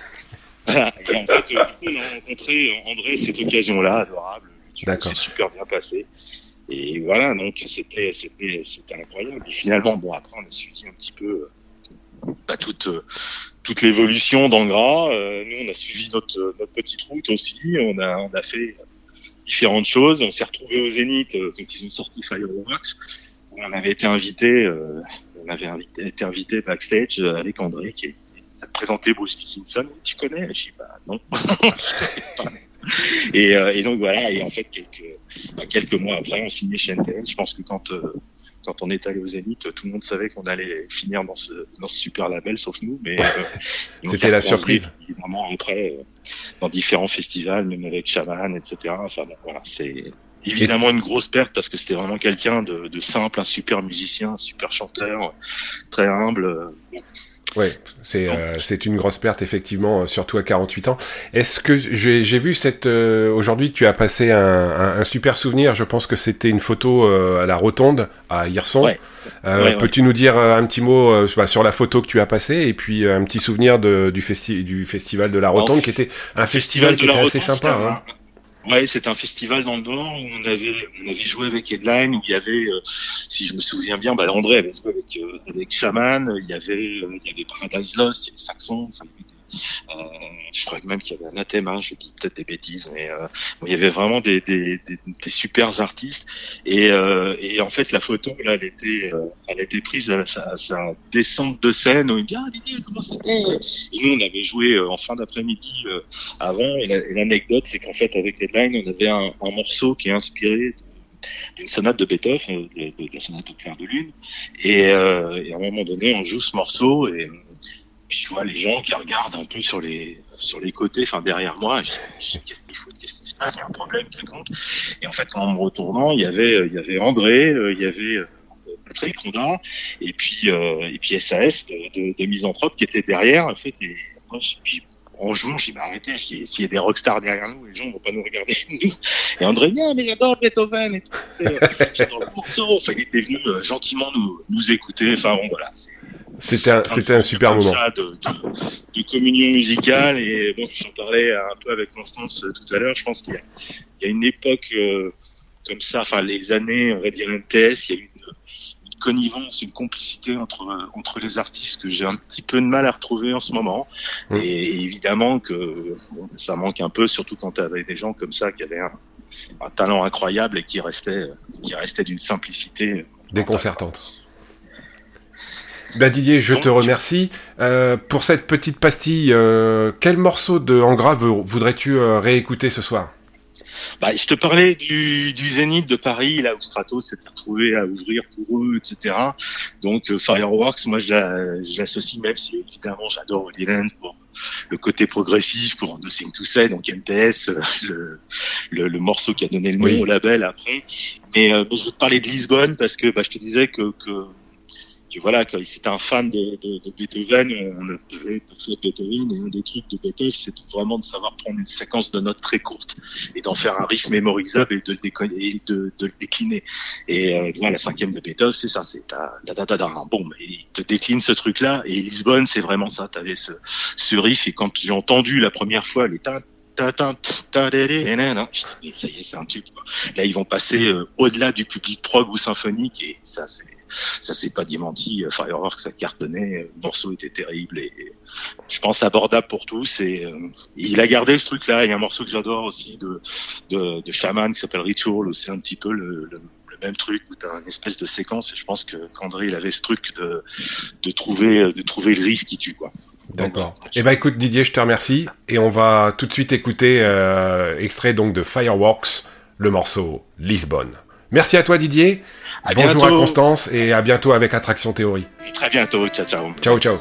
Voilà. Et en fait du coup on a rencontré André cette occasion-là, adorable. D'accord. C'est super bien passé. Et voilà, donc c'était c'était c'était incroyable. Et finalement, bon après on a suivi un petit peu euh, bah, toute euh, toute l'évolution d'Angra. Euh, nous on a suivi notre notre petite route aussi. On a on a fait différentes choses. On s'est retrouvés au Zénith euh, quand ils ont sorti Fireworks. On avait été invité, euh, on avait invité, été invité backstage avec André qui a présenté Bruce Dickinson. Tu connais? Je dis bah non. Et, euh, et donc voilà, et en fait quelques quelques mois après on signait chez N T S. Je pense que quand euh, quand on est allé au Zénith, tout le monde savait qu'on allait finir dans ce, dans ce super label, sauf nous. Mais euh, c'était la surprise. Évidemment, après, euh, dans différents festivals, même avec Shaman, et cetera. Enfin bon, voilà, c'est évidemment une grosse perte parce que c'était vraiment quelqu'un de, de simple, un super musicien, un super chanteur, très humble. Euh, Ouais, c'est euh, c'est une grosse perte effectivement, surtout à quarante-huit ans. Est-ce que j'ai j'ai vu cette euh, aujourd'hui tu as passé un, un, un super souvenir. Je pense que c'était une photo euh, à la Rotonde à Hirson. Ouais. Euh, ouais, peux-tu ouais. nous dire euh, un petit mot euh, bah, sur la photo que tu as passée et puis euh, un petit souvenir de du festi du festival de la Rotonde, oh, qui était un festival, festival qui était assez Rotonde, sympa. Hein. Ouais, c'est un festival dans le Nord où on avait on avait joué avec Headline, où il y avait, euh, si je me souviens bien, bah André avait joué avec euh, avec Shaman, il y avait euh, il y avait Paradise Lost, il y avait Saxon, enfin, il y avait Euh, je crois même qu'il y avait Anathema, hein, je dis peut-être des bêtises, mais euh, il y avait vraiment des, des, des, des super artistes. Et, euh, et en fait, la photo, là, elle était, euh, elle était prise à sa, à sa descente de scène. Où il dit, ah, Didier, comment c'était? Et nous, on avait joué euh, en fin d'après-midi euh, avant. Et, la, et l'anecdote, c'est qu'en fait, avec Headline, on avait un, un morceau qui est inspiré de, d'une sonate de Beethoven, de, de, de la sonate au clair de lune. Et, euh, et à un moment donné, on joue ce morceau et puis je vois les gens qui regardent un peu sur les sur les côtés, enfin derrière moi. Je dis, qu'est-ce qu'il faut, qu'est-ce qui se passe, il y a un problème quelconque. Et en fait, en me retournant, il y avait il y avait André, il y avait Patrick Ronda, et puis euh, et puis S A S de, de, de Misanthrope qui était derrière. En fait, et moi, je, puis en jouant, je dis, bah, arrêtez, je dis, s'il y a des rockstars derrière nous, les gens vont pas nous regarder, nous. Et André, non, mais j'adore Beethoven, et tout, j'adore le morceau. Enfin, il était venu euh, gentiment nous, nous écouter. Enfin, bon, voilà. C'était un, c'était un super moment. De, de, de communion musicale, et bon, j'en parlais un peu avec Constance euh, tout à l'heure. Je pense qu'il y a, il y a une époque, euh, comme ça, enfin, les années, on va dire M T S, il y a eu connivence, une complicité entre entre les artistes que j'ai un petit peu de mal à retrouver en ce moment. Mmh. Et, et évidemment que bon, ça manque un peu, surtout quand tu avais des gens comme ça qui avaient un, un talent incroyable et qui restaient qui restaient d'une simplicité déconcertante. Bah Didier, je Donc, te remercie. Euh, pour cette petite pastille, euh, quel morceau de Angra voudrais-tu euh, réécouter ce soir? Bah, je te parlais du, du Zénith de Paris, là où Stratos s'était retrouvé à ouvrir pour eux, et cetera. Donc euh, Fireworks, moi je, la, je l'associe, même si évidemment j'adore Holy Land pour le côté progressif, pour Nothing to Say, donc M T S, le, le, le morceau qui a donné le nom oui. au label après. Mais euh, bon, je veux te parler de Lisbonne parce que bah, je te disais que, que voilà, quand c'était un fan de, de, de Beethoven, on a parlé parfois de Beethoven, et un des trucs de Beethoven, c'est vraiment de savoir prendre une séquence de notes très courte et d'en faire un riff mémorisable et de le, déco- et de, de le décliner. Et euh, voilà, la cinquième de Beethoven, c'est ça, c'est ta da da da da, bon, il te décline ce truc-là. Et Lisbonne, c'est vraiment ça. T'avais ce, ce riff, et quand j'ai entendu la première fois les tas Ta, ta, ta, ta, ta, mais ça y est, c'est un tube, quoi. Là, ils vont passer euh, au-delà du public prog ou symphonique, et ça, c'est, ça s'est pas démenti. Fireworks, ça cartonnait, le morceau était terrible, et, et je pense abordable pour tous. Et, euh, et il a gardé ce truc-là. Il y a un morceau que j'adore aussi de de, de Shaman qui s'appelle Ritual, où c'est un petit peu le, le le même truc, où t'as une espèce de séquence, et je pense que qu'André, il avait ce truc de de trouver de trouver le riff qui tue, quoi. D'accord. Donc, eh ben écoute Didier, je te remercie, et on va tout de suite écouter euh, extrait donc de Fireworks, le morceau Lisbonne. Merci à toi Didier. À Bonjour bientôt. À Constance, et à bientôt avec Attraction Théorie. Et très bientôt. Ciao ciao. Ciao ciao.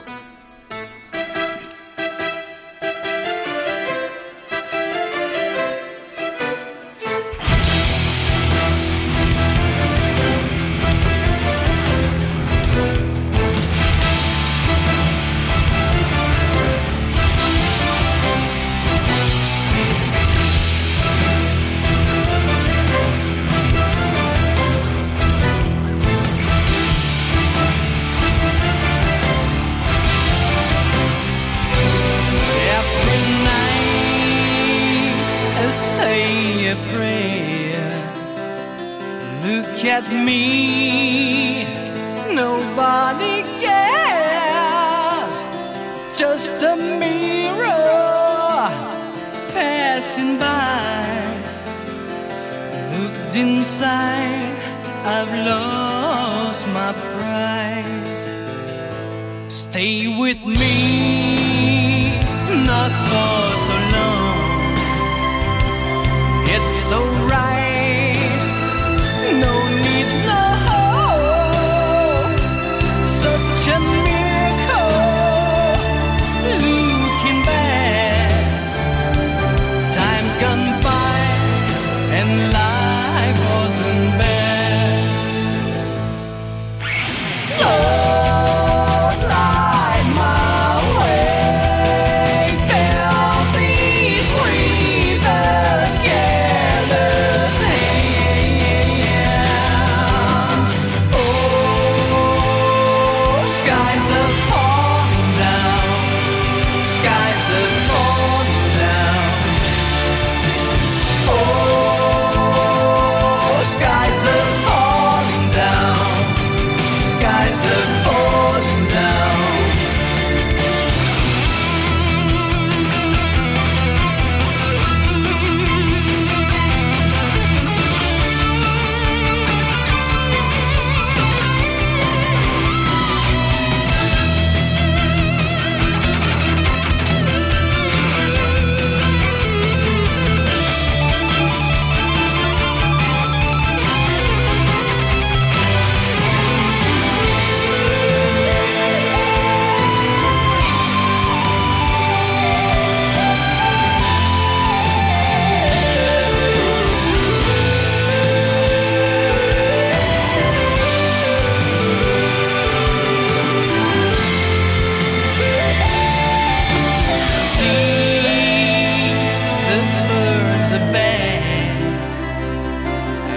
So right, no needs, no hope.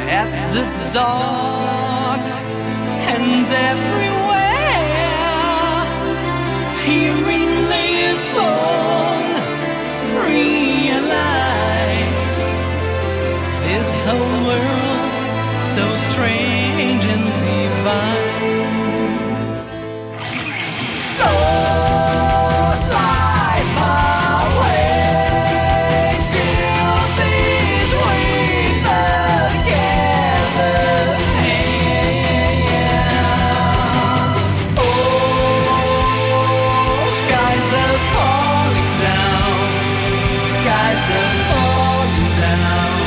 at the docks and everywhere. Here in Lisbon, realized this whole world so strange and divine. Lord, light my way, fill these with the gathered hands. Oh, skies are falling down, skies are falling down.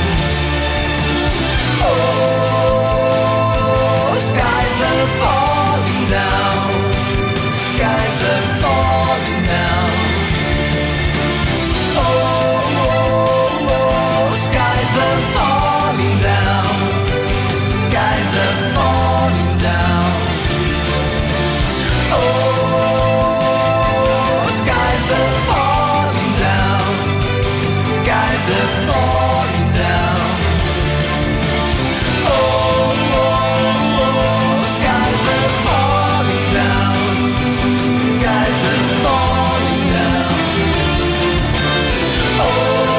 Oh, skies are falling down, skies are falling down. Oh, oh, oh, skies are falling down, skies are falling down. Oh, skies are falling down, skies are falling down. Oh, oh, oh, skies are falling down, skies are falling down. Oh,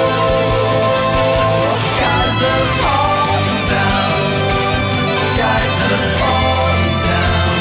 skies are falling down, skies are falling down.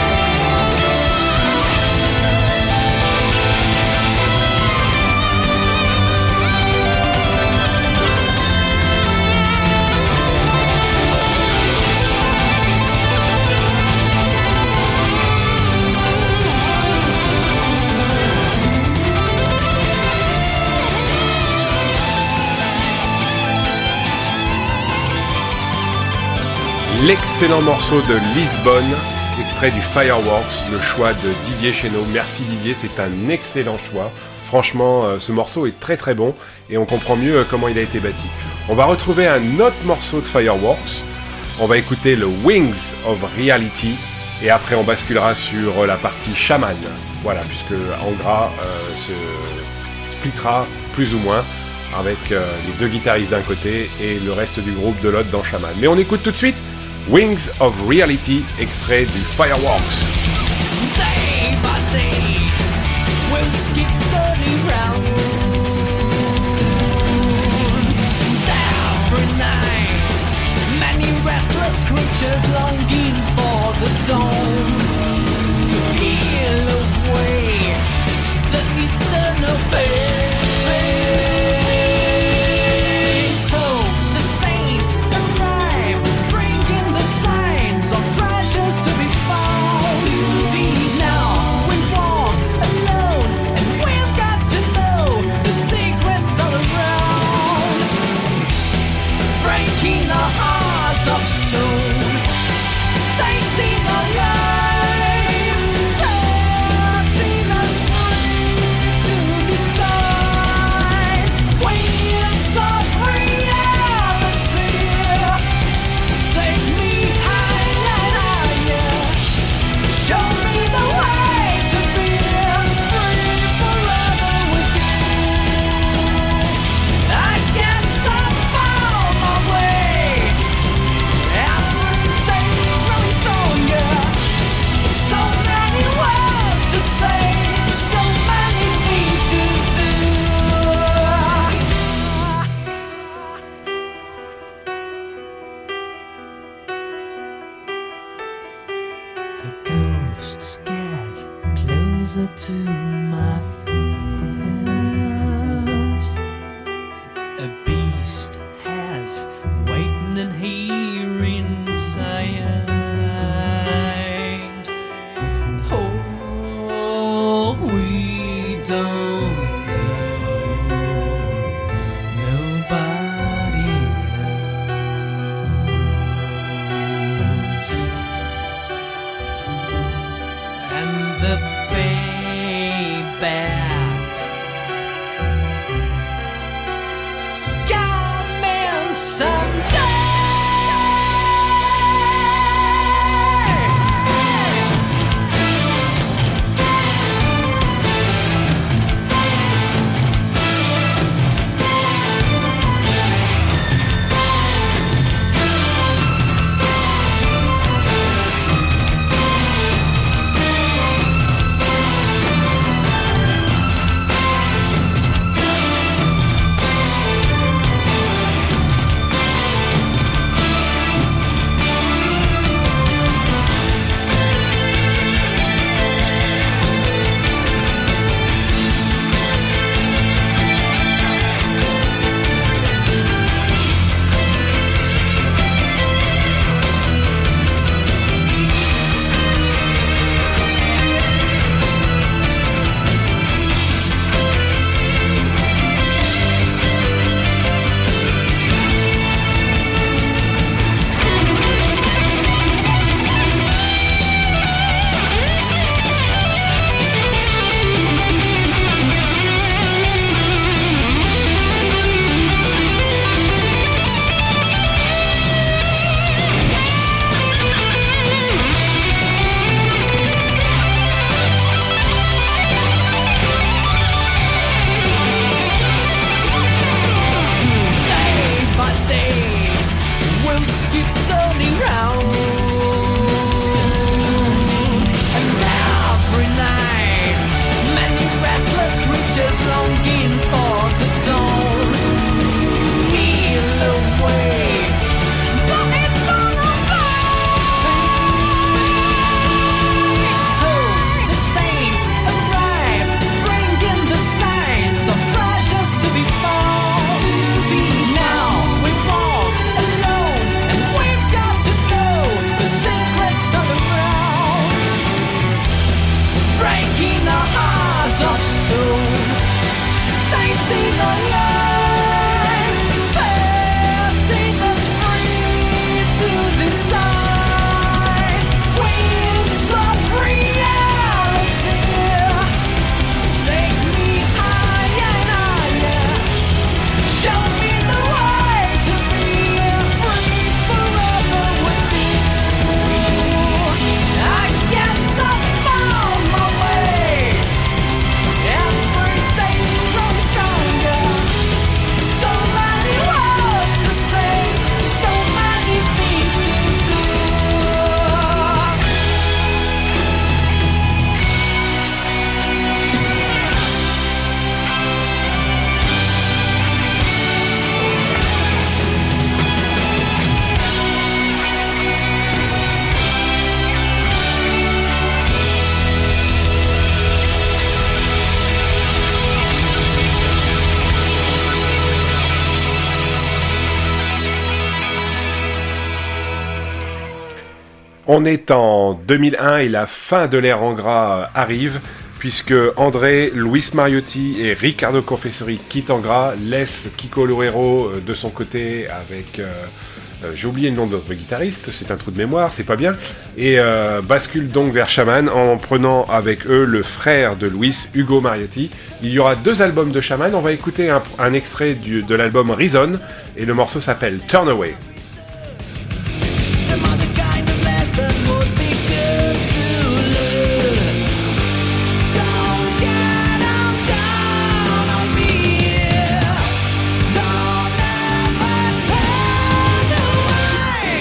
L'excellent morceau de Lisbonne, extrait du Fireworks, le choix de Didier Chéneau. Merci Didier, c'est un excellent choix. Franchement, euh, ce morceau est très très bon et on comprend mieux euh, comment il a été bâti. On va retrouver un autre morceau de Fireworks. On va écouter le Wings of Reality et après on basculera sur euh, la partie Shaman. Voilà, puisque Angra euh, se splittera plus ou moins avec euh, les deux guitaristes d'un côté et le reste du groupe de l'autre dans Shaman. Mais on écoute tout de suite Wings of Reality, extrait du Fireworks. Day by day, we'll skip thirty rounds. Every night, many restless creatures longing for the dawn to heal away the eternal pain. Oh, the saints arrive, bringing the signs of treasures to be found. Now we walk alone, and we've got to know the secrets all around. Breaking our hearts of stone, tasting our lives, setting us free to decide. Wings of reality, take me higher and higher. Show me the way to be free forever with you. I guess I found my way. Every day growing stronger. So many words to say, so many things to do. The ghosts get closer to my fears. A beast has waiting and hearing inside. Oh, we don't know. Nobody knows. And the baby keep turning round. And every night, many restless creatures longing for the dawn to heal away the eternal night. Oh, the saints arrive, bringing the signs of treasures to be found. Now we walk alone, and we've got to know the secrets of the ground, breaking our hearts of stone, tasting our lives, setting us free to decide. Winds of reality, take me higher and higher. Show me the way to be free forever with you. I guess I found my way. Every day grows stronger. So many words to say, so many things to do. On est en deux mille un et la fin de l'ère en gras euh, arrive, puisque André, Luis Mariotti et Riccardo Confessori quittent en gras, laissent Kiko Loureiro euh, de son côté avec... euh, euh, j'ai oublié le nom de notre guitariste, c'est un trou de mémoire, c'est pas bien, et euh, basculent donc vers Shaman en prenant avec eux le frère de Luis, Hugo Mariotti. Il y aura deux albums de Shaman, on va écouter un, un extrait du, de l'album Reason, et le morceau s'appelle Turn Away. Some other kind of lesson would be good to learn. Don't get on down on me. Don't ever turn away.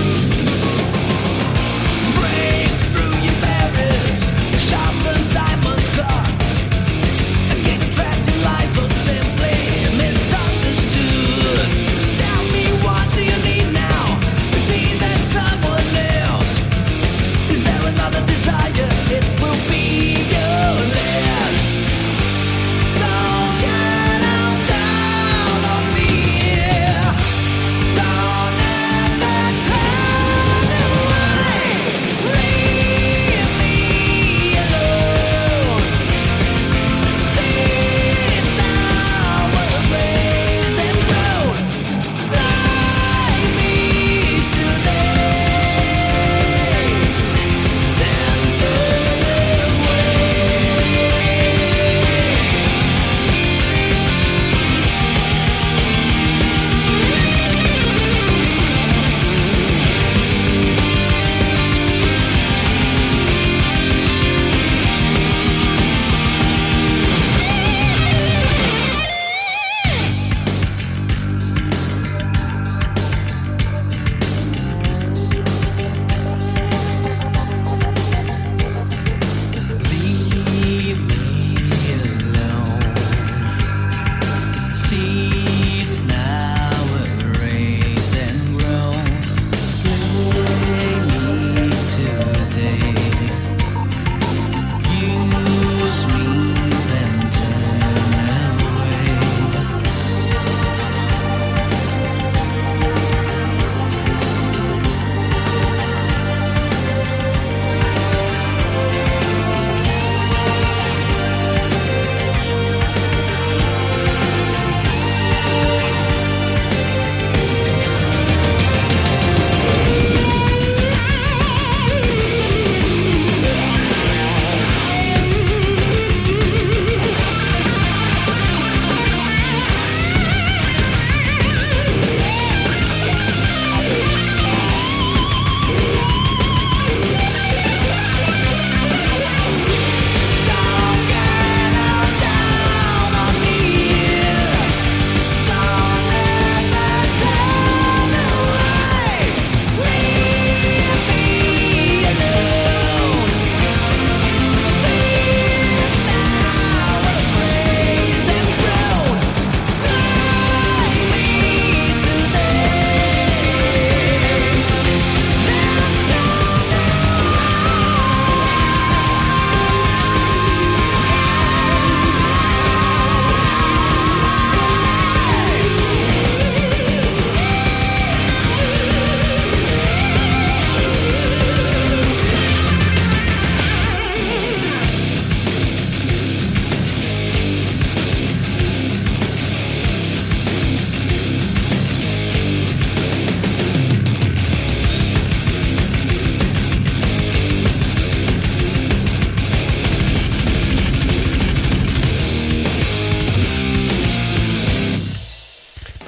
Break through your barriers, sharpen diamonds.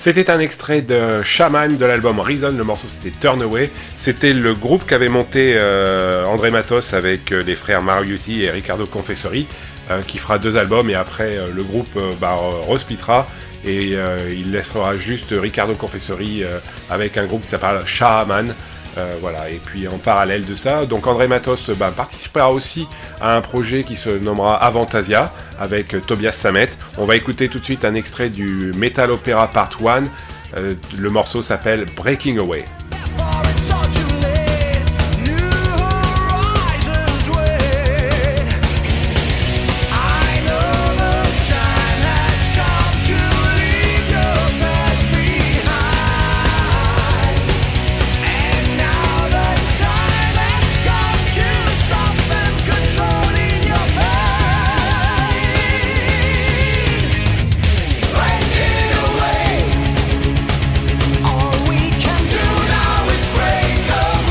C'était un extrait de Shaman de l'album Reason, le morceau c'était Turn Away. C'était le groupe qu'avait monté euh, André Matos avec euh, les frères Mariucci et Riccardo Confessori, euh, qui fera deux albums et après euh, le groupe euh, bah, resplittera et euh, il laissera juste Riccardo Confessori euh, avec un groupe qui s'appelle Shaman. Euh, voilà, et puis en parallèle de ça, donc André Matos bah, participera aussi à un projet qui se nommera Avantasia avec euh, Tobias Sammet. On va écouter tout de suite un extrait du Metal Opera Part un. Euh, le morceau s'appelle Breaking Away. All we can do now is break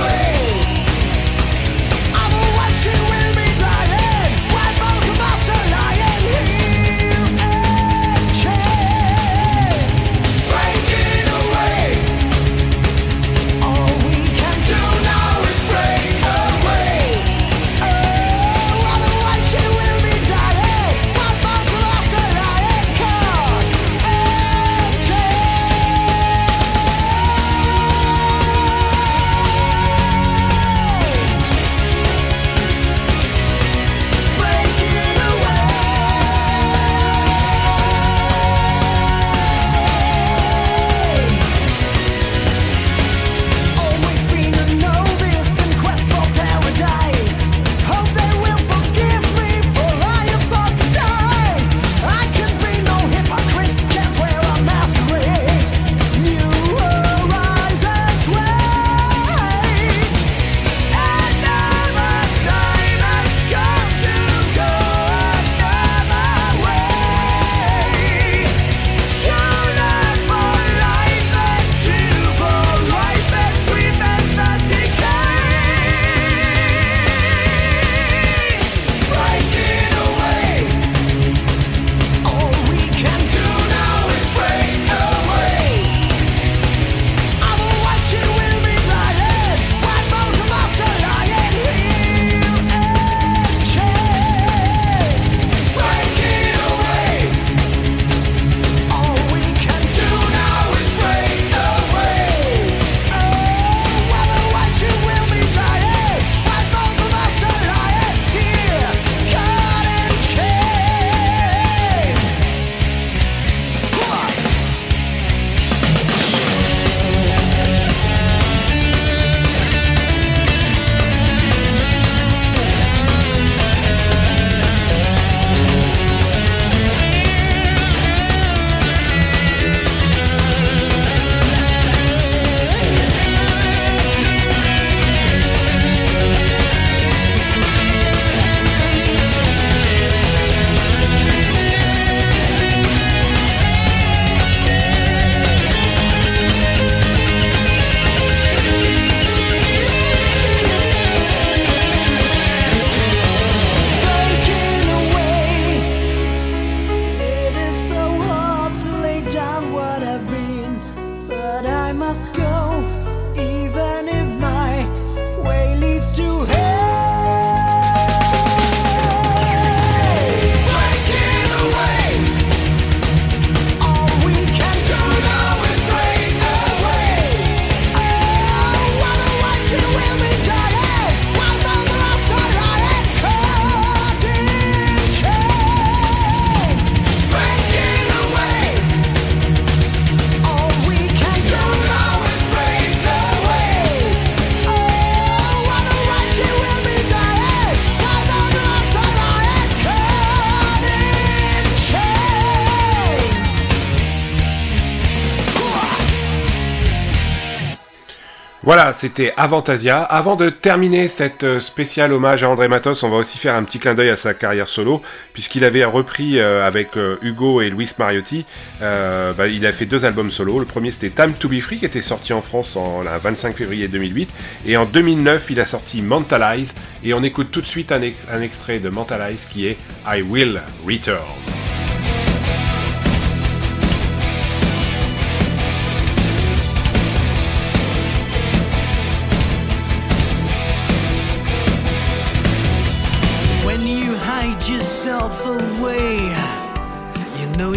Voilà, c'était Avantasia. Avant de terminer cette spéciale hommage à André Matos, on va aussi faire un petit clin d'œil à sa carrière solo, puisqu'il avait repris euh, avec euh, Hugo et Luis Mariotti, euh, bah, il a fait deux albums solo. Le premier c'était Time to be Free, qui était sorti en France en, le vingt-cinq février deux mille huit, et en deux mille neuf il a sorti Mentalize, et on écoute tout de suite un, ex- un extrait de Mentalize qui est I Will Return.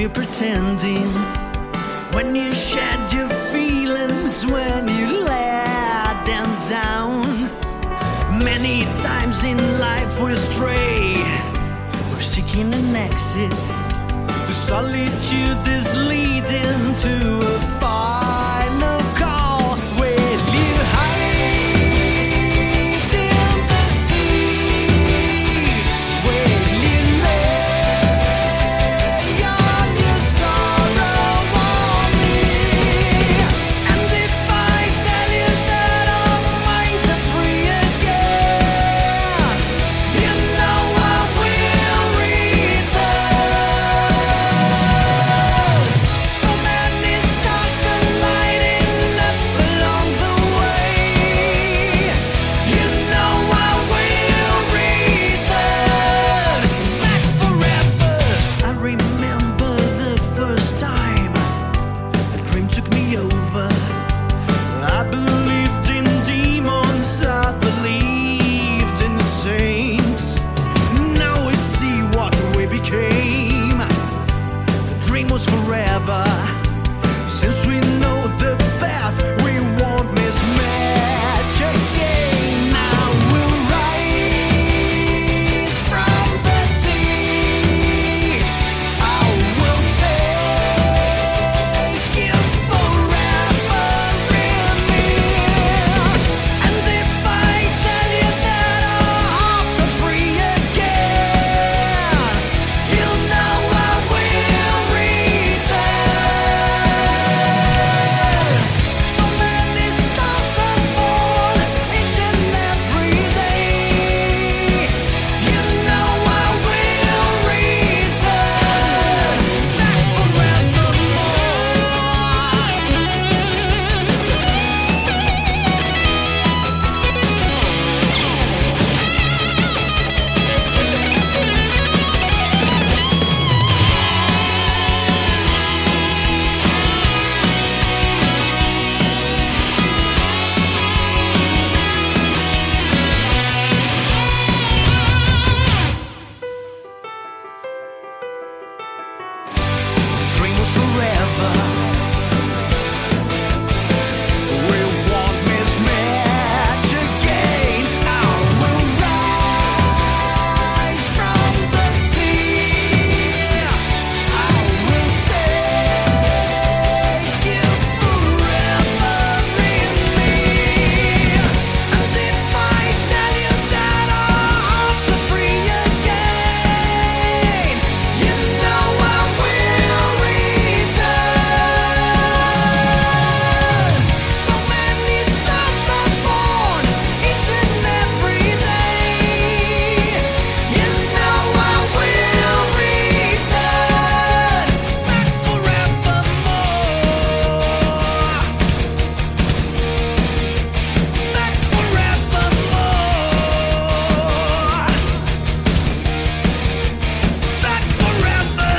you're pretending, when you shed your feelings, when you let them down. Many times in life we stray, we're seeking an exit. Solitude is leading to a final call. Will you hide in the sea? Will you lay all your sorrow on me? And if I tell you that our minds are free again, you know I will return. So many stars are lighting up along the way. You know I will return back forever. I remember the first time a dream took me over. I believed in demons, I believed in saints. Now we see what we became. The dream was forever. Since we know the path, we won't mismatch again. Now we'll rise from the sea. I will take you forever in me. And if I tell you that our hearts are free again, you know I will return. So many stars are born each and every day. You know I will return back dream was forever. We won't mismatch again. I will rise from the sea. I will take you forever in me. And if I tell you that our hearts are free again, you know I will return. So many stars are born each and every day. You know I will return back forevermore. Back forevermore. Back forever.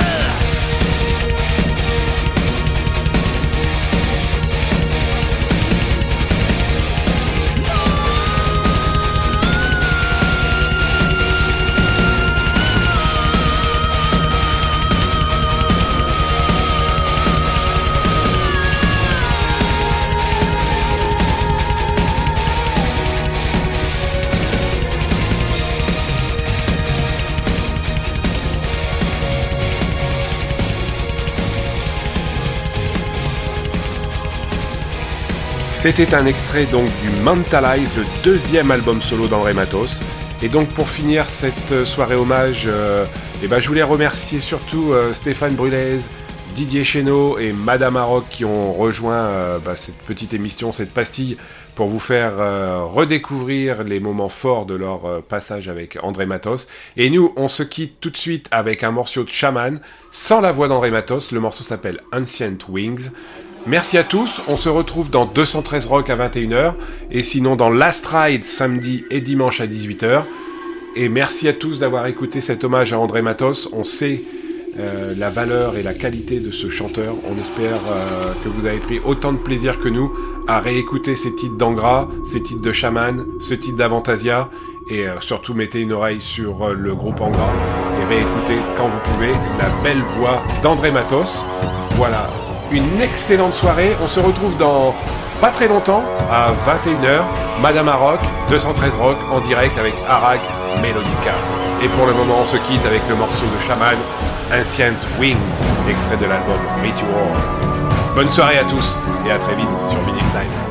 C'était un extrait donc du Mentalize, le deuxième album solo d'André Matos. Et donc pour finir cette soirée hommage, euh, eh ben, je voulais remercier surtout euh, Stéphane Brulez, Didier Chéneau et Madame Maroc qui ont rejoint euh, bah, cette petite émission, cette pastille, pour vous faire euh, redécouvrir les moments forts de leur euh, passage avec André Matos. Et nous, on se quitte tout de suite avec un morceau de Shaman, sans la voix d'André Matos. Le morceau s'appelle Ancient Wings. Merci à tous, on se retrouve dans deux cent treize Rock à vingt et une heures, et sinon dans Last Ride samedi et dimanche à dix-huit heures. Et merci à tous d'avoir écouté cet hommage à André Matos. On sait euh, la valeur et la qualité de ce chanteur. On espère euh, que vous avez pris autant de plaisir que nous à réécouter ces titres d'Angra, ces titres de Shaman, ce titre d'Avantasia, et euh, surtout mettez une oreille sur euh, le groupe Angra. Et réécouter quand vous pouvez la belle voix d'André Matos. Voilà, une excellente soirée. On se retrouve dans pas très longtemps, à vingt et une heures, Madame à Rock, deux cent treize Rock, en direct avec Arag Melodica. Et pour le moment, on se quitte avec le morceau de Shaman, Ancient Wings, extrait de l'album Ritual. Bonne soirée à tous et à très vite sur Vinyl Time.